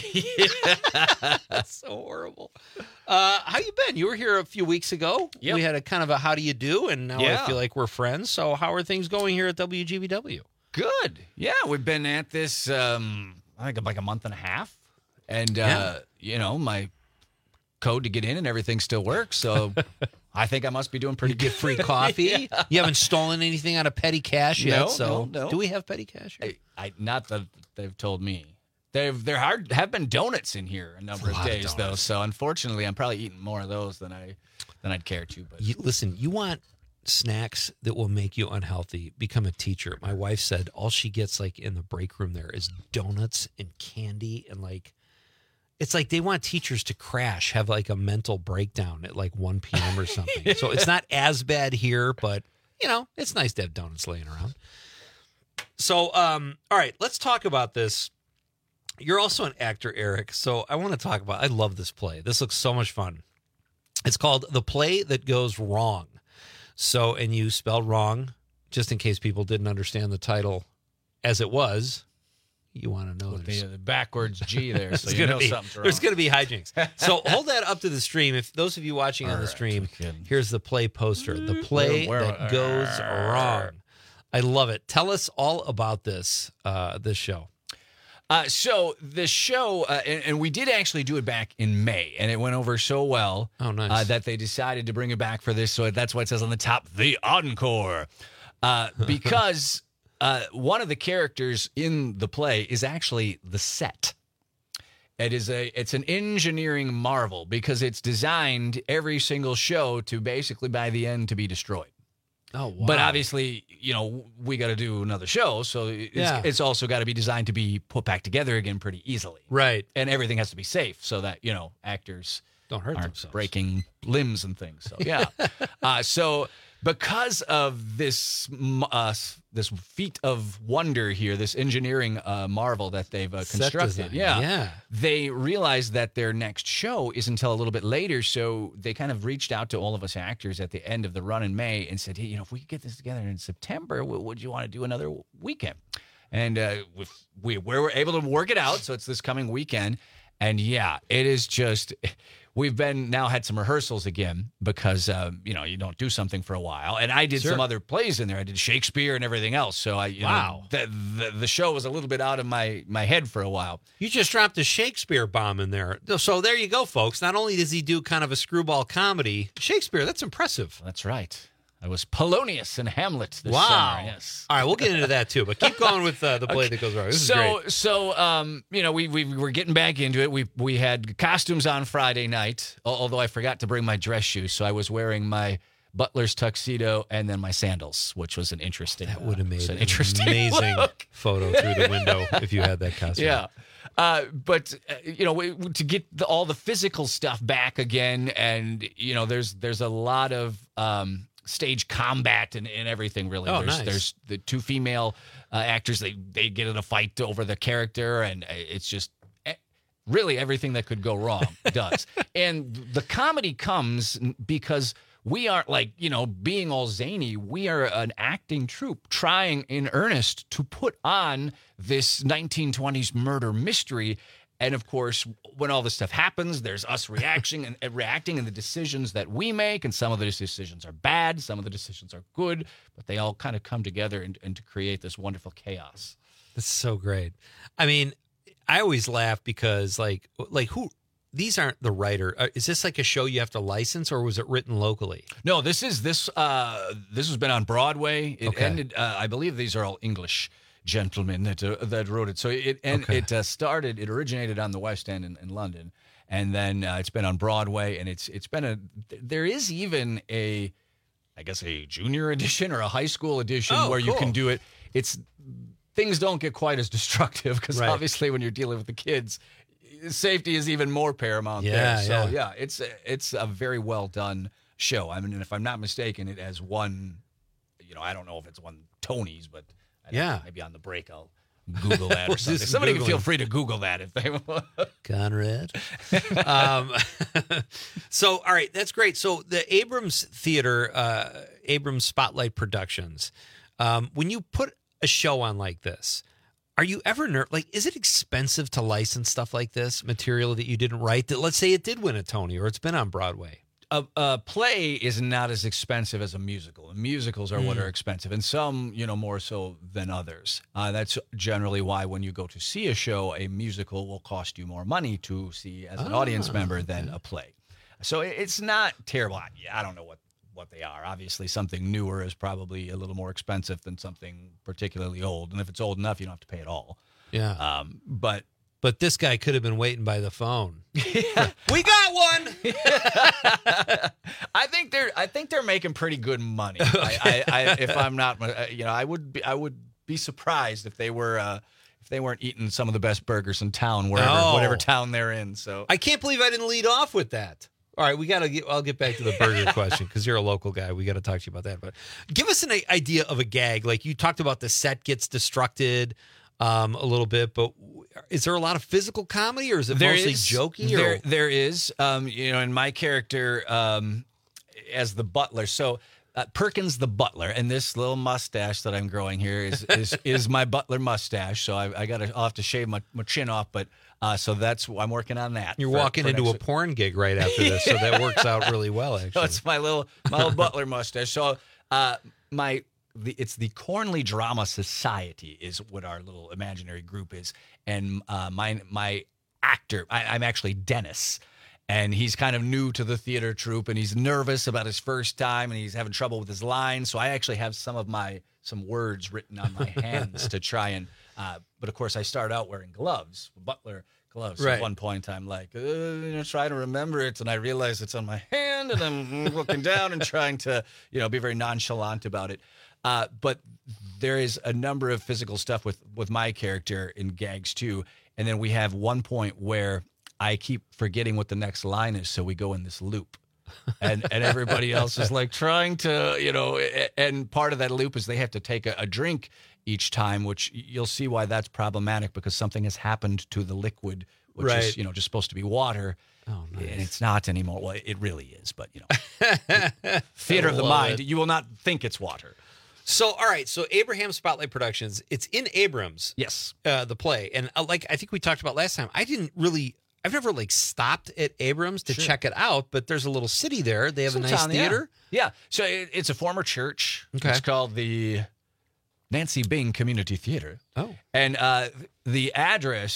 That's so horrible. How you been? You were here a few weeks ago. Yep. We had a kind of a how do you do, and now I feel like we're friends. So how are things going here at WGBW? Good. Yeah, we've been at this, I think, like a month and a half. And, my code to get in and everything still works. So I think I must be doing pretty good. Get free coffee. Yeah. You haven't stolen anything out of petty cash yet. No. Do we have petty cash? Not that they've told me. There have been donuts in here a number of days, though. So unfortunately, I'm probably eating more of those than I'd care to. But listen, you want snacks that will make you unhealthy? Become a teacher. My wife said all she gets like in the break room there is donuts and candy and like. It's like they want teachers to crash, have like a mental breakdown at like 1 p.m. or something. So it's not as bad here, but, it's nice to have donuts laying around. So, all right, let's talk about this. You're also an actor, Eric, so I want to talk about, I love this play. This looks so much fun. It's called The Play That Goes Wrong. So, and you spelled wrong, just in case people didn't understand the title as it was. You want to know the backwards G there, so you know something's wrong. There's going to be hijinks. So hold that up to the stream. If those of you watching on the stream, here's the play poster. The Play That Goes Wrong. I love it. Tell us all about this show. So the show, and we did actually do it back in May, and it went over so well that they decided to bring it back for this. So that's why it says on the top, The Encore, because... one of the characters in the play is actually the set. It's an engineering marvel because it's designed every single show to basically by the end to be destroyed. Oh, wow. But obviously, we got to do another show, so it's also got to be designed to be put back together again pretty easily. Right. And everything has to be safe so that, actors don't hurt aren't themselves. Breaking limbs and things. So, yeah. So because of this feat of wonder here, this engineering marvel that they've constructed, they realized that their next show is until a little bit later, so they kind of reached out to all of us actors at the end of the run in May and said, hey, if we could get this together in September, would you want to do another weekend? And we were able to work it out, so it's this coming weekend. And yeah, it is just, we've now had some rehearsals again because, you don't do something for a while. And I did some other plays in there. I did Shakespeare and everything else. So the show was a little bit out of my head for a while. You just dropped a Shakespeare bomb in there. So there you go, folks. Not only does he do kind of a screwball comedy, Shakespeare, that's impressive. That's right. I was Polonius in Hamlet this wow. summer. Yes. All right, we'll get into that too, but keep going with the play that goes wrong. This is great. So, we were getting back into it. We had costumes on Friday night, although I forgot to bring my dress shoes, so I was wearing my butler's tuxedo and then my sandals, which was an interesting. That would have made an amazing look. Photo through the window if you had that costume. Yeah. But to get all the physical stuff back again, and there's a lot of stage combat and everything. Really, there's the two female actors. They get in a fight over the character, and it's just really everything that could go wrong does. And the comedy comes because we aren't being all zany. We are an acting troupe trying in earnest to put on this 1920s murder mystery. And of course, when all this stuff happens, there's us reacting and the decisions that we make. And some of the decisions are bad, some of the decisions are good, but they all kind of come together and to create this wonderful chaos. That's so great. I mean, I always laugh because who. These aren't the writer. Is this like a show you have to license, or was it written locally? No, this has been on Broadway. It ended. I believe these are all English gentlemen that wrote it. So it originated on the West End in London, and then it's been on Broadway, and it's been there is even a junior edition or a high school edition where you can do it. Things don't get quite as destructive because obviously when you're dealing with the kids, safety is even more paramount there. So it's a very well done show. I mean, if I'm not mistaken, it has won, I don't know if it's won Tonys, but maybe on the break I'll Google that or something. Somebody can feel free to Google that if they want. Conrad. So, all right, that's great. So the Abrams Theater, Abrams Spotlight Productions, when you put a show on like this, are you ever is it expensive to license stuff like this, material that you didn't write, that let's say it did win a Tony or it's been on Broadway? A play is not as expensive as a musical. Musicals are what are expensive, and some, more so than others. That's generally why when you go to see a show, a musical will cost you more money to see as an audience member than a play. So it's not terrible. I don't know what they are. Obviously, something newer is probably a little more expensive than something particularly old. And if it's old enough, you don't have to pay it all. Yeah. But this guy could have been waiting by the phone. Yeah. We got one. I think they're making pretty good money. If I'm not, I would be surprised if they weren't eating some of the best burgers in town, whatever town they're in. So I can't believe I didn't lead off with that. All right, I'll get back to the burger question because you're a local guy. We got to talk to you about that. But give us an idea of a gag. Like you talked about, the set gets destructed a little bit, but is there a lot of physical comedy, or is it mostly jokey? There is. And my character as the butler. So Perkins the butler, and this little mustache that I'm growing here is my butler mustache. So I'll have to shave my chin off, but. So I'm working on that. You're walking into a porn gig right after this, so that works out really well, actually. So it's my little butler mustache. So it's the Cornley Drama Society is what our little imaginary group is, and my actor, I'm actually Dennis, and he's kind of new to the theater troupe, and he's nervous about his first time, and he's having trouble with his lines. So I actually have some words written on my hands to try and. But of course, I start out wearing gloves, butler gloves. So at one point, I'm like, trying to remember it, and I realize it's on my hand, and I'm looking down and trying to, be very nonchalant about it. But there is a number of physical stuff with my character in gags too, and then we have one point where I keep forgetting what the next line is, so we go in this loop. and everybody else is like trying to, and part of that loop is they have to take a drink each time, which you'll see why that's problematic, because something has happened to the liquid, which is, just supposed to be water. Oh, nice. And it's not anymore. Well, it really is, but, theater of the mind, you will not think it's water. So, all right. So Abraham Spotlight Productions, it's in Abrams. Yes. The play. And I think we talked about last time, I've never stopped at Abrams to check it out, but there's a little city there. They have a nice theater. Yeah. So it's a former church. Okay. It's called the Nancy Bing Community Theater. Oh. And the address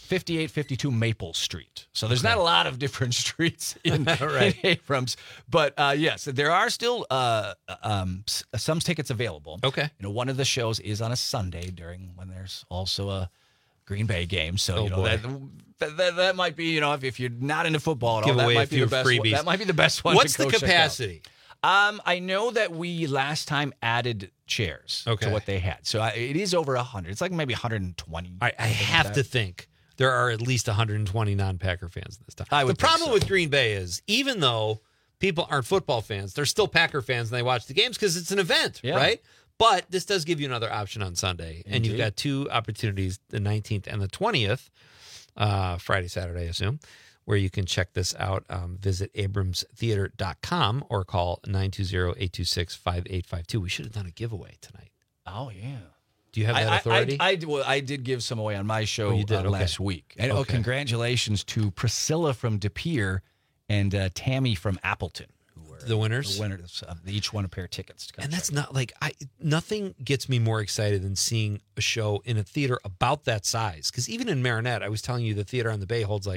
5852 Maple Street. So there's not a lot of different streets in Abrams. But yes, there are still some tickets available. Okay. One of the shows is on a Sunday when there's also a Green Bay game. So that might be, if you're not into football at all, that might be the best one. That might be the best one. What's to go the capacity? I know that we last time added chairs to what they had. So it is over 100. It's like maybe 120. I have to think there are at least 120 non-Packer fans this time. The problem with Green Bay is, even though people aren't football fans, they're still Packer fans and they watch the games because it's an event, right? But this does give you another option on Sunday. And you've got two opportunities, the 19th and the 20th, Friday, Saturday, I assume, where you can check this out. Visit abramstheater.com or call 920-826-5852. We should have done a giveaway tonight. Oh, yeah. Do you have that authority? I did give some away on my show last week. And congratulations to Priscilla from De Pere and Tammy from Appleton. The winners? The winners. They each won a pair of tickets. And that's not nothing gets me more excited than seeing a show in a theater about that size. Because even in Marinette, I was telling you the theater on the Bay holds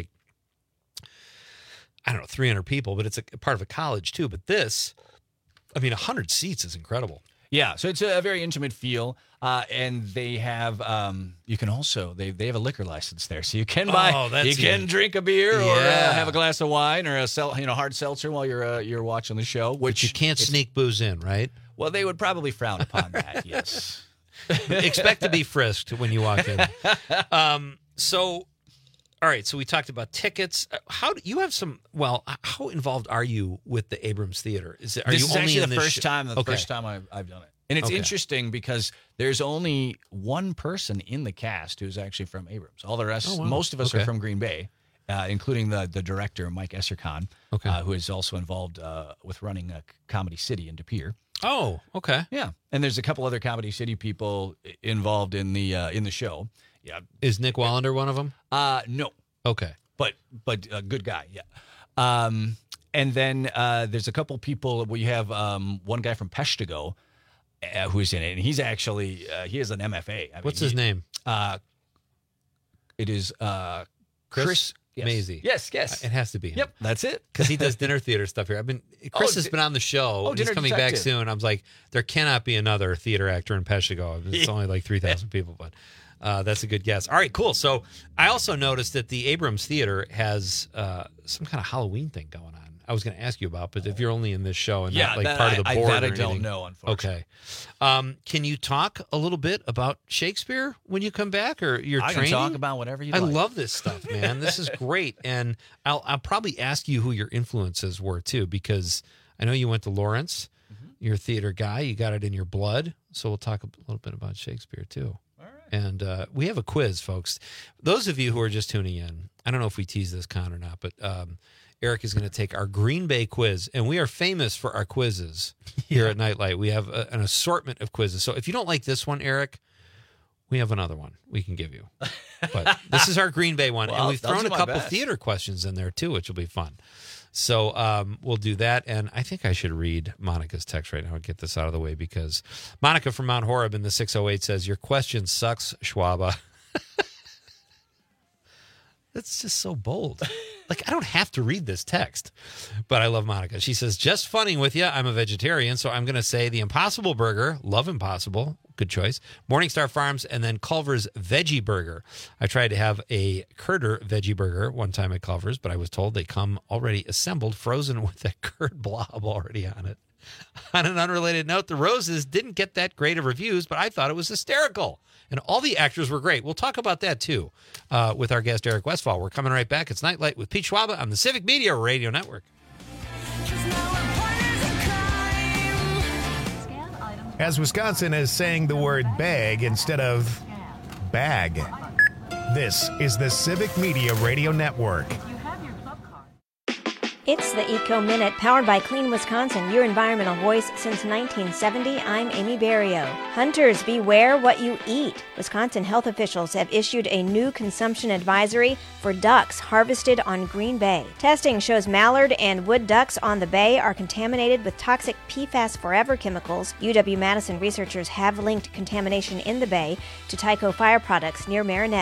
300 people, but it's a part of a college too. But this, 100 seats is incredible. Yeah, so it's a very intimate feel, and they have you can also they have a liquor license there, so you can can drink a beer or have a glass of wine or a hard seltzer while you're watching the show. Which you can't sneak booze in, right? Well, they would probably frown upon that. Yes, expect to be frisked when you walk in. All right, so we talked about tickets. How involved are you with the Abrams Theater? This is actually the first time I've done it. And it's interesting because there's only one person in the cast who's actually from Abrams. All the rest, most of us are from Green Bay, including the director, Mike Essercon, who is also involved with running Comedy City in De Pere. Oh, okay. Yeah, and there's a couple other Comedy City people involved in the show. Yeah, is Nick Wallander one of them? No. Okay, but a good guy. Yeah. And then there's a couple people. We have one guy from Peshtigo who's in it, and he's actually he is an MFA. What's his name? It is Chris Mazey. Yes. It has to be him. Yep, that's it. Because he does dinner theater stuff here. Chris has been on the show. He's coming back soon. I was like, there cannot be another theater actor in Peshtigo. It's only 3,000 people, but. That's a good guess. All right, cool. So I also noticed that the Abrams Theater has some kind of Halloween thing going on. I was going to ask you about, but if you're only in this show and not part of the board, I don't know. Unfortunately, okay. Can you talk a little bit about Shakespeare when you come back, or your training? I can talk about whatever you like. I love this stuff, man. This is great, and I'll probably ask you who your influences were too, because I know you went to Lawrence. You're a theater guy. You got it in your blood. So we'll talk a little bit about Shakespeare too. And we have a quiz, folks. Those of you who are just tuning in, I don't know if we tease this, Con, or not, but Eric is going to take our Green Bay quiz, and we are famous for our quizzes here at Nightlight. We have an assortment of quizzes. So if you don't like this one, Eric, we have another one we can give you. But this is our Green Bay one, and we've thrown a couple theater questions in there too, which will be fun. So we'll do that, and I think I should read Monica's text right now and get this out of the way, because Monica from Mount Horeb in the 608 says, your question sucks, Schwaba. That's just so bold. I don't have to read this text, but I love Monica. She says, just funning with you. I'm a vegetarian, so I'm going to say the Impossible Burger. Love Impossible. Good choice. Morningstar Farms, and then Culver's Veggie Burger. I tried to have a Curder Veggie Burger one time at Culver's, but I was told they come already assembled, frozen with a curd blob already on it. On an unrelated note, The Roses didn't get that great of reviews, but I thought it was hysterical. And all the actors were great. We'll talk about that, too, with our guest, Eric Westfall. We're coming right back. It's Nightlight with Pete Schwaba on the Civic Media Radio Network. As Wisconsin is saying the word bag instead of bag. This is the Civic Media Radio Network. It's the Eco Minute, powered by Clean Wisconsin, your environmental voice since 1970. I'm Amy Barrio. Hunters, beware what you eat. Wisconsin health officials have issued a new consumption advisory for ducks harvested on Green Bay. Testing shows mallard and wood ducks on the bay are contaminated with toxic PFAS Forever chemicals. UW-Madison researchers have linked contamination in the bay to Tyco Fire products near Marinette.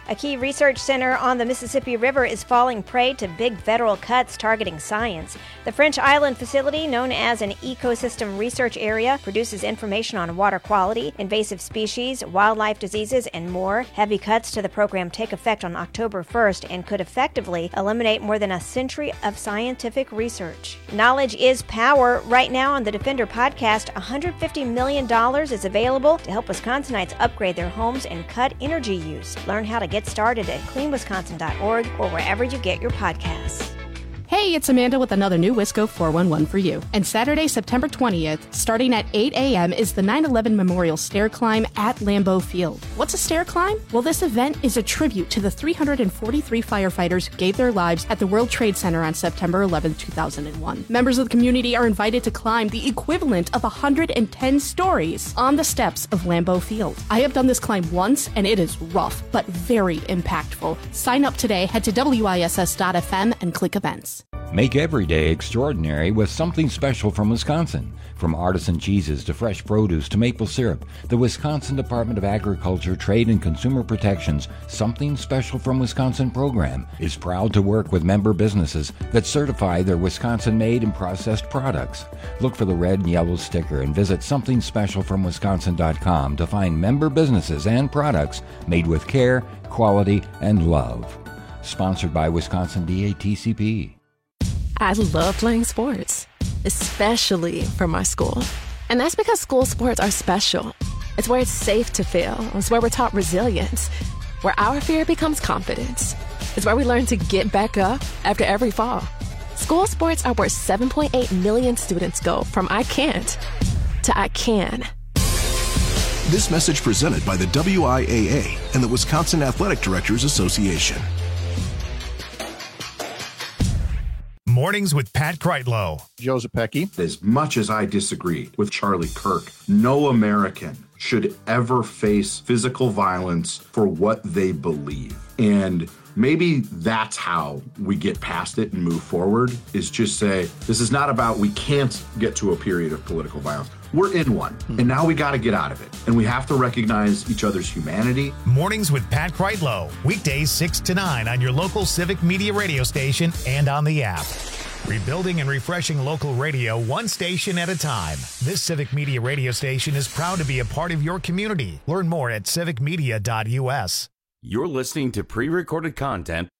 A key research center on the Mississippi River is falling prey to big federal cuts targeting science. The French Island facility, known as an ecosystem research area, produces information on water quality, invasive species, wildlife diseases, and more. Heavy cuts to the program take effect on October 1st and could effectively eliminate more than a century of scientific research. Knowledge is power. Right now on the Defender podcast, $150 million is available to help Wisconsinites upgrade their homes and cut energy use. Learn how to get started at cleanwisconsin.org or wherever you get your podcasts. Hey, it's Amanda with another new Wisco 411 for you. And Saturday, September 20th, starting at 8 a.m. is the 9/11 Memorial Stair Climb at Lambeau Field. What's a stair climb? Well, this event is a tribute to the 343 firefighters who gave their lives at the World Trade Center on September 11, 2001. Members of the community are invited to climb the equivalent of 110 stories on the steps of Lambeau Field. I have done this climb once, and it is rough, but very impactful. Sign up today, head to WISS.FM and click events. Make every day extraordinary with something special from Wisconsin. From artisan cheeses to fresh produce to maple syrup, the Wisconsin Department of Agriculture, Trade, and Consumer Protection's Something Special from Wisconsin program is proud to work with member businesses that certify their Wisconsin-made and processed products. Look for the red and yellow sticker and visit somethingspecialfromwisconsin.com to find member businesses and products made with care, quality, and love. Sponsored by Wisconsin DATCP. I love playing sports, especially for my school. And that's because school sports are special. It's where it's safe to fail. It's where we're taught resilience, where our fear becomes confidence. It's where we learn to get back up after every fall. School sports are where 7.8 million students go from I can't to I can. This message presented by the WIAA and the Wisconsin Athletic Directors Association. Mornings with Pat Kreitlow. Joe Zepecki. As much as I disagree with Charlie Kirk, no American should ever face physical violence for what they believe. And maybe that's how we get past it and move forward, is just say, this is not about we can't get to a period of political violence. We're in one, and now we got to get out of it. And we have to recognize each other's humanity. Mornings with Pat Kreitlow. Weekdays 6 to 9 on your local Civic Media radio station and on the app. Rebuilding and refreshing local radio one station at a time. This Civic Media radio station is proud to be a part of your community. Learn more at civicmedia.us. You're listening to pre-recorded content.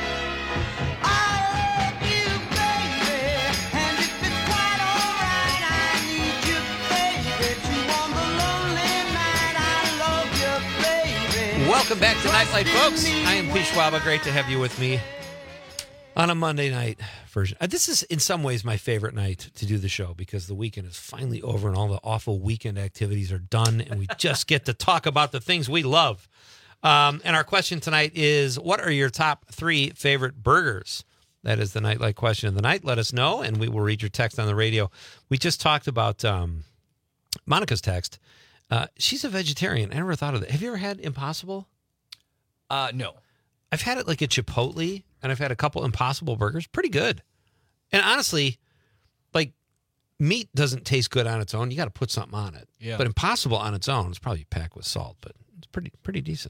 Welcome back to Nightlight, folks. I am Pete Schwaba. Great to have you with me on a Monday night version. This is, in some ways, my favorite night to do the show because the weekend is finally over and all the awful weekend activities are done, and we just get to talk about the things we love. And our question tonight is, what are your top 3 favorite burgers? That is the Nightlight question of the night. Let us know, and we will read your text on the radio. We just talked about Monica's text. She's a vegetarian. I never thought of that. Have you ever had Impossible? No. I've had it like at Chipotle, and I've had a couple Impossible burgers. Pretty good. And honestly, like, meat doesn't taste good on its own. You got to put something on it. Yeah. But Impossible on its own is probably packed with salt, but it's pretty decent.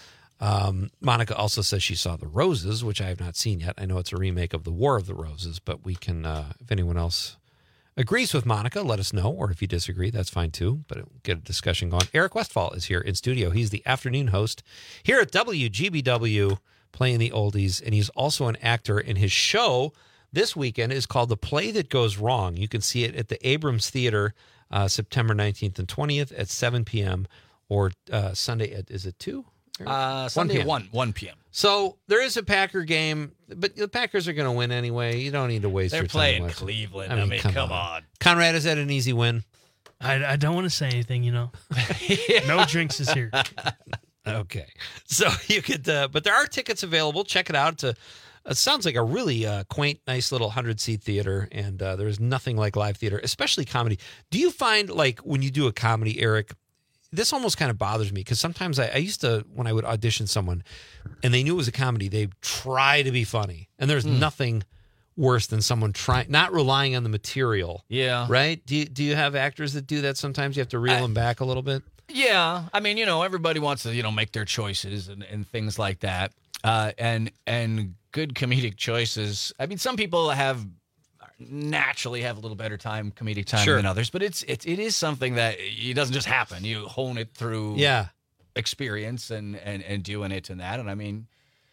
Monica also says she saw The Roses, which I have not seen yet. I know it's a remake of The War of the Roses, but we can, if anyone else agrees with Monica, let us know, or if you disagree, that's fine too, but it'll get a discussion going. Eric Westfall is here in studio. He's the afternoon host here at WGBW, playing the oldies, and he's also an actor, and his show this weekend is called The Play That Goes Wrong. You can see it at the Abrams Theater September 19th and 20th at 7 p.m. or Sunday at, is it 2? Sunday 1 p.m. So there is a Packer game, but the Packers are going to win anyway. You don't need to waste your time. They're playing Cleveland. I mean, come on. Conrad, is that an easy win? I don't want to say anything, No drinks is here. Okay. So you could, but there are tickets available. Check it out. It sounds like a really quaint, nice little 100-seat theater, and there's nothing like live theater, especially comedy. Do you find, like, when you do a comedy, Eric, this almost kind of bothers me because sometimes I used to, when I would audition someone and they knew it was a comedy, they try to be funny. And there's nothing worse than someone not relying on the material. Yeah. Right? Do you have actors that do that sometimes? You have to reel them back a little bit? Yeah, I mean, everybody wants to, make their choices and things like that, and good comedic choices. I mean, some people naturally have a little better comedic time than others, but it is something that it doesn't just happen. You hone it through experience and doing it and that. And I mean,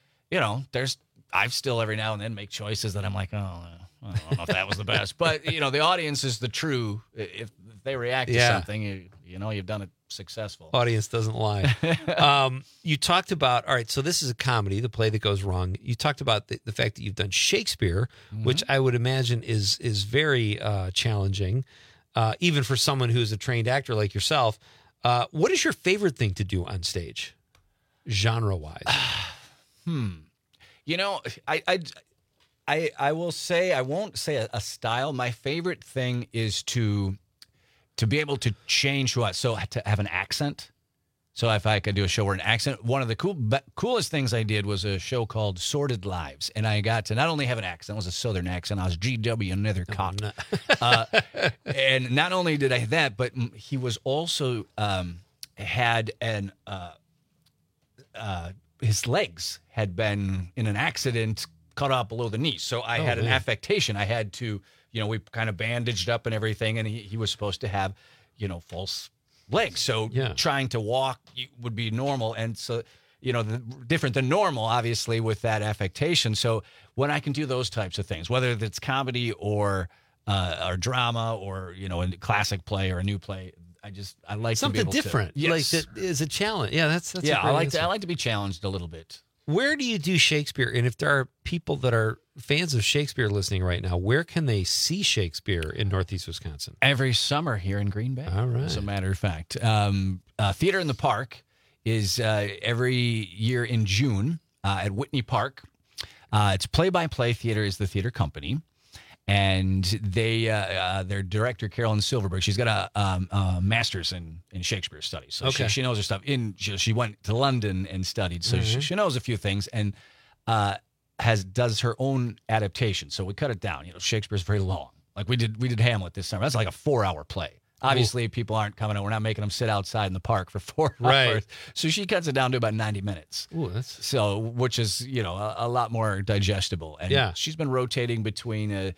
I still every now and then make choices that I'm like, oh, I don't know if that was the best, but the audience is the true. If they react to something, you've done it successful. Audience doesn't lie. You talked about, all right, so this is a comedy, The Play That Goes Wrong. You talked about the fact that you've done Shakespeare, which I would imagine is very challenging, even for someone who's a trained actor like yourself. What is your favorite thing to do on stage, genre-wise? I will say, I won't say a style. My favorite thing is to be able to change so to have an accent. So if I could do a show where an accent, one of the coolest things I did was a show called Sordid Lives. And I got to not only have an accent, it was a Southern accent. I was G.W. Nethercott. And not only did I have that, but he was also had his legs had been in an accident cut off below the knee. So I had an affectation. I had to, we kind of bandaged up and everything, and he was supposed to have, false legs. So trying to walk would be normal. And so, different than normal, obviously, with that affectation. So when I can do those types of things, whether it's comedy or drama or, a classic play or a new play, I like something to be able different. Yes. Like that is a challenge. Yeah, that's a great I like answer. I like to be challenged a little bit. Where do you do Shakespeare? And if there are people that are fans of Shakespeare listening right now, where can they see Shakespeare in Northeast Wisconsin? Every summer here in Green Bay. All right. As a matter of fact. Theater in the Park is every year in June at Whitney Park. It's Play-by-Play Theater is the theater company. And they, their director, Carolyn Silverberg, she's got a master's in Shakespeare studies. So she knows her stuff. She went to London and studied, so she knows a few things and does her own adaptation. So we cut it down. Shakespeare's very long. Like we did Hamlet this summer. That's like a 4-hour play. Obviously, people aren't coming out. We're not making them sit outside in the park for 4 hours. So she cuts it down to about 90 minutes. Ooh, which is a lot more digestible. And she's been rotating between a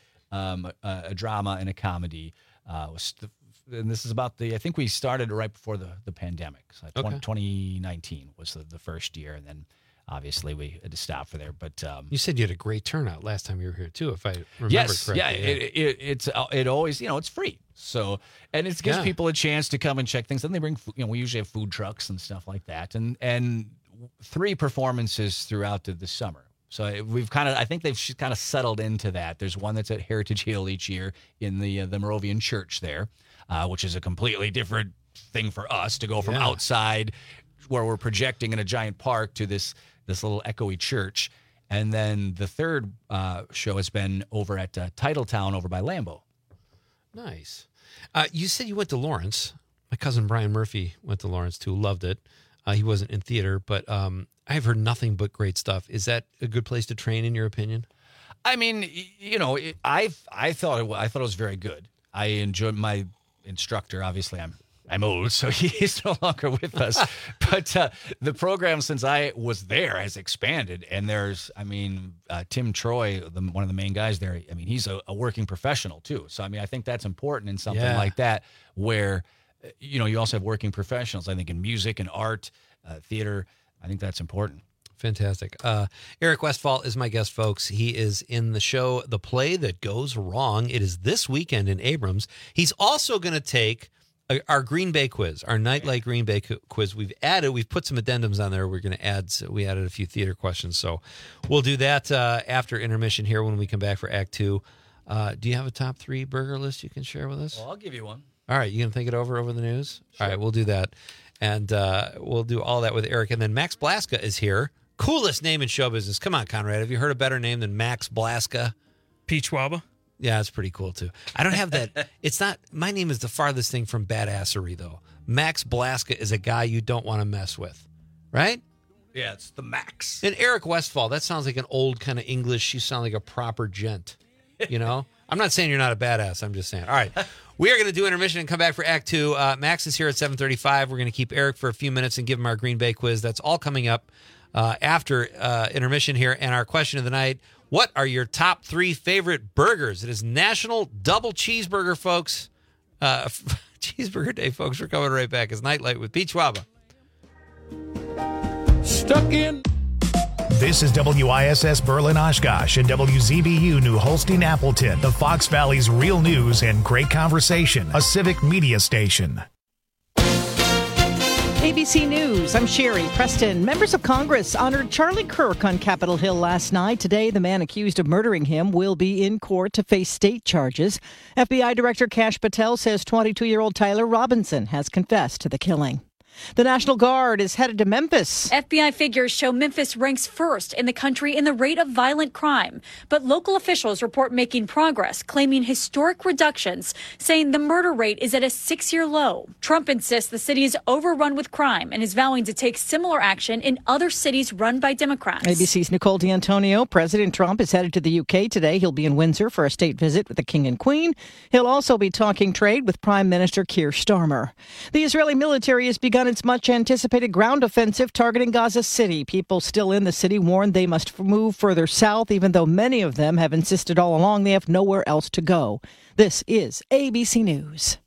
drama and a comedy. And this is about I think we started right before the pandemic. So 2019 was the first year, and then obviously we had to stop for there. But you said you had a great turnout last time you were here too, if I remember correctly. Yeah, it always it's free. So and it gives people a chance to come and check things. Then they bring we usually have food trucks and stuff like that, and 3 performances throughout the summer. So I think she's kind of settled into that. There's one that's at Heritage Hill each year in the Moravian Church there, which is a completely different thing for us to go from outside where we're projecting in a giant park to this little echoey church. And then the third show has been over at Titletown over by Lambeau. Nice. You said you went to Lawrence. My cousin Brian Murphy went to Lawrence too, loved it. He wasn't in theater, but I've heard nothing but great stuff. Is that a good place to train, in your opinion? I mean, I thought it was very good. I enjoyed my instructor. Obviously, I'm old, so he's no longer with us. But the program, since I was there, has expanded. And there's, Tim Troy, one of the main guys there. I mean, he's a working professional too. So I think that's important in something like that, where you also have working professionals. I think in music and art, theater. I think that's important. Fantastic. Eric Westfall is my guest, folks. He is in the show, The Play That Goes Wrong. It is this weekend in Abrams. He's also going to take our Green Bay quiz, our Nightlight Green Bay quiz. We've put some addendums on there. We added a few theater questions. So we'll do that after intermission here when we come back for Act 2. Do you have a top 3 burger list you can share with us? Well, I'll give you one. All right. You going to think it over the news? Sure. All right. We'll do that. And we'll do all that with Eric. And then Max Blaska is here. Coolest name in show business. Come on, Conrad. Have you heard a better name than Max Blaska? Peach Waba? Yeah, it's pretty cool, too. I don't have that. It's not. My name is the farthest thing from badassery, though. Max Blaska is a guy you don't want to mess with. Right? Yeah, it's the Max. And Eric Westfall, that sounds like an old kind of English. You sound like a proper gent. I'm not saying you're not a badass. I'm just saying. All right. We are going to do intermission and come back for Act 2. Max is here at 7:35. We're going to keep Eric for a few minutes and give him our Green Bay quiz. That's all coming up after intermission here. And our question of the night, what are your top 3 favorite burgers? It is National Double Cheeseburger, folks. Cheeseburger Day, folks. We're coming right back. It's Nightlight with Pete Schwaba. Stuck in. This is WISS Berlin Oshkosh and WZBU New Holstein Appleton, the Fox Valley's real news and great conversation, a civic media station. ABC News, I'm Sherry Preston. Members of Congress honored Charlie Kirk on Capitol Hill last night. Today, the man accused of murdering him will be in court to face state charges. FBI Director Kash Patel says 22-year-old Tyler Robinson has confessed to the killing. The National Guard is headed to Memphis. FBI figures show Memphis ranks first in the country in the rate of violent crime. But local officials report making progress, claiming historic reductions, saying the murder rate is at a 6-year low. Trump insists the city is overrun with crime and is vowing to take similar action in other cities run by Democrats. ABC's Nicole D'Antonio. President Trump is headed to the UK today. He'll be in Windsor for a state visit with the King and Queen. He'll also be talking trade with Prime Minister Keir Starmer. The Israeli military has begun its much-anticipated ground offensive targeting Gaza City. People still in the city warned they must move further south, even though many of them have insisted all along they have nowhere else to go. This is ABC News.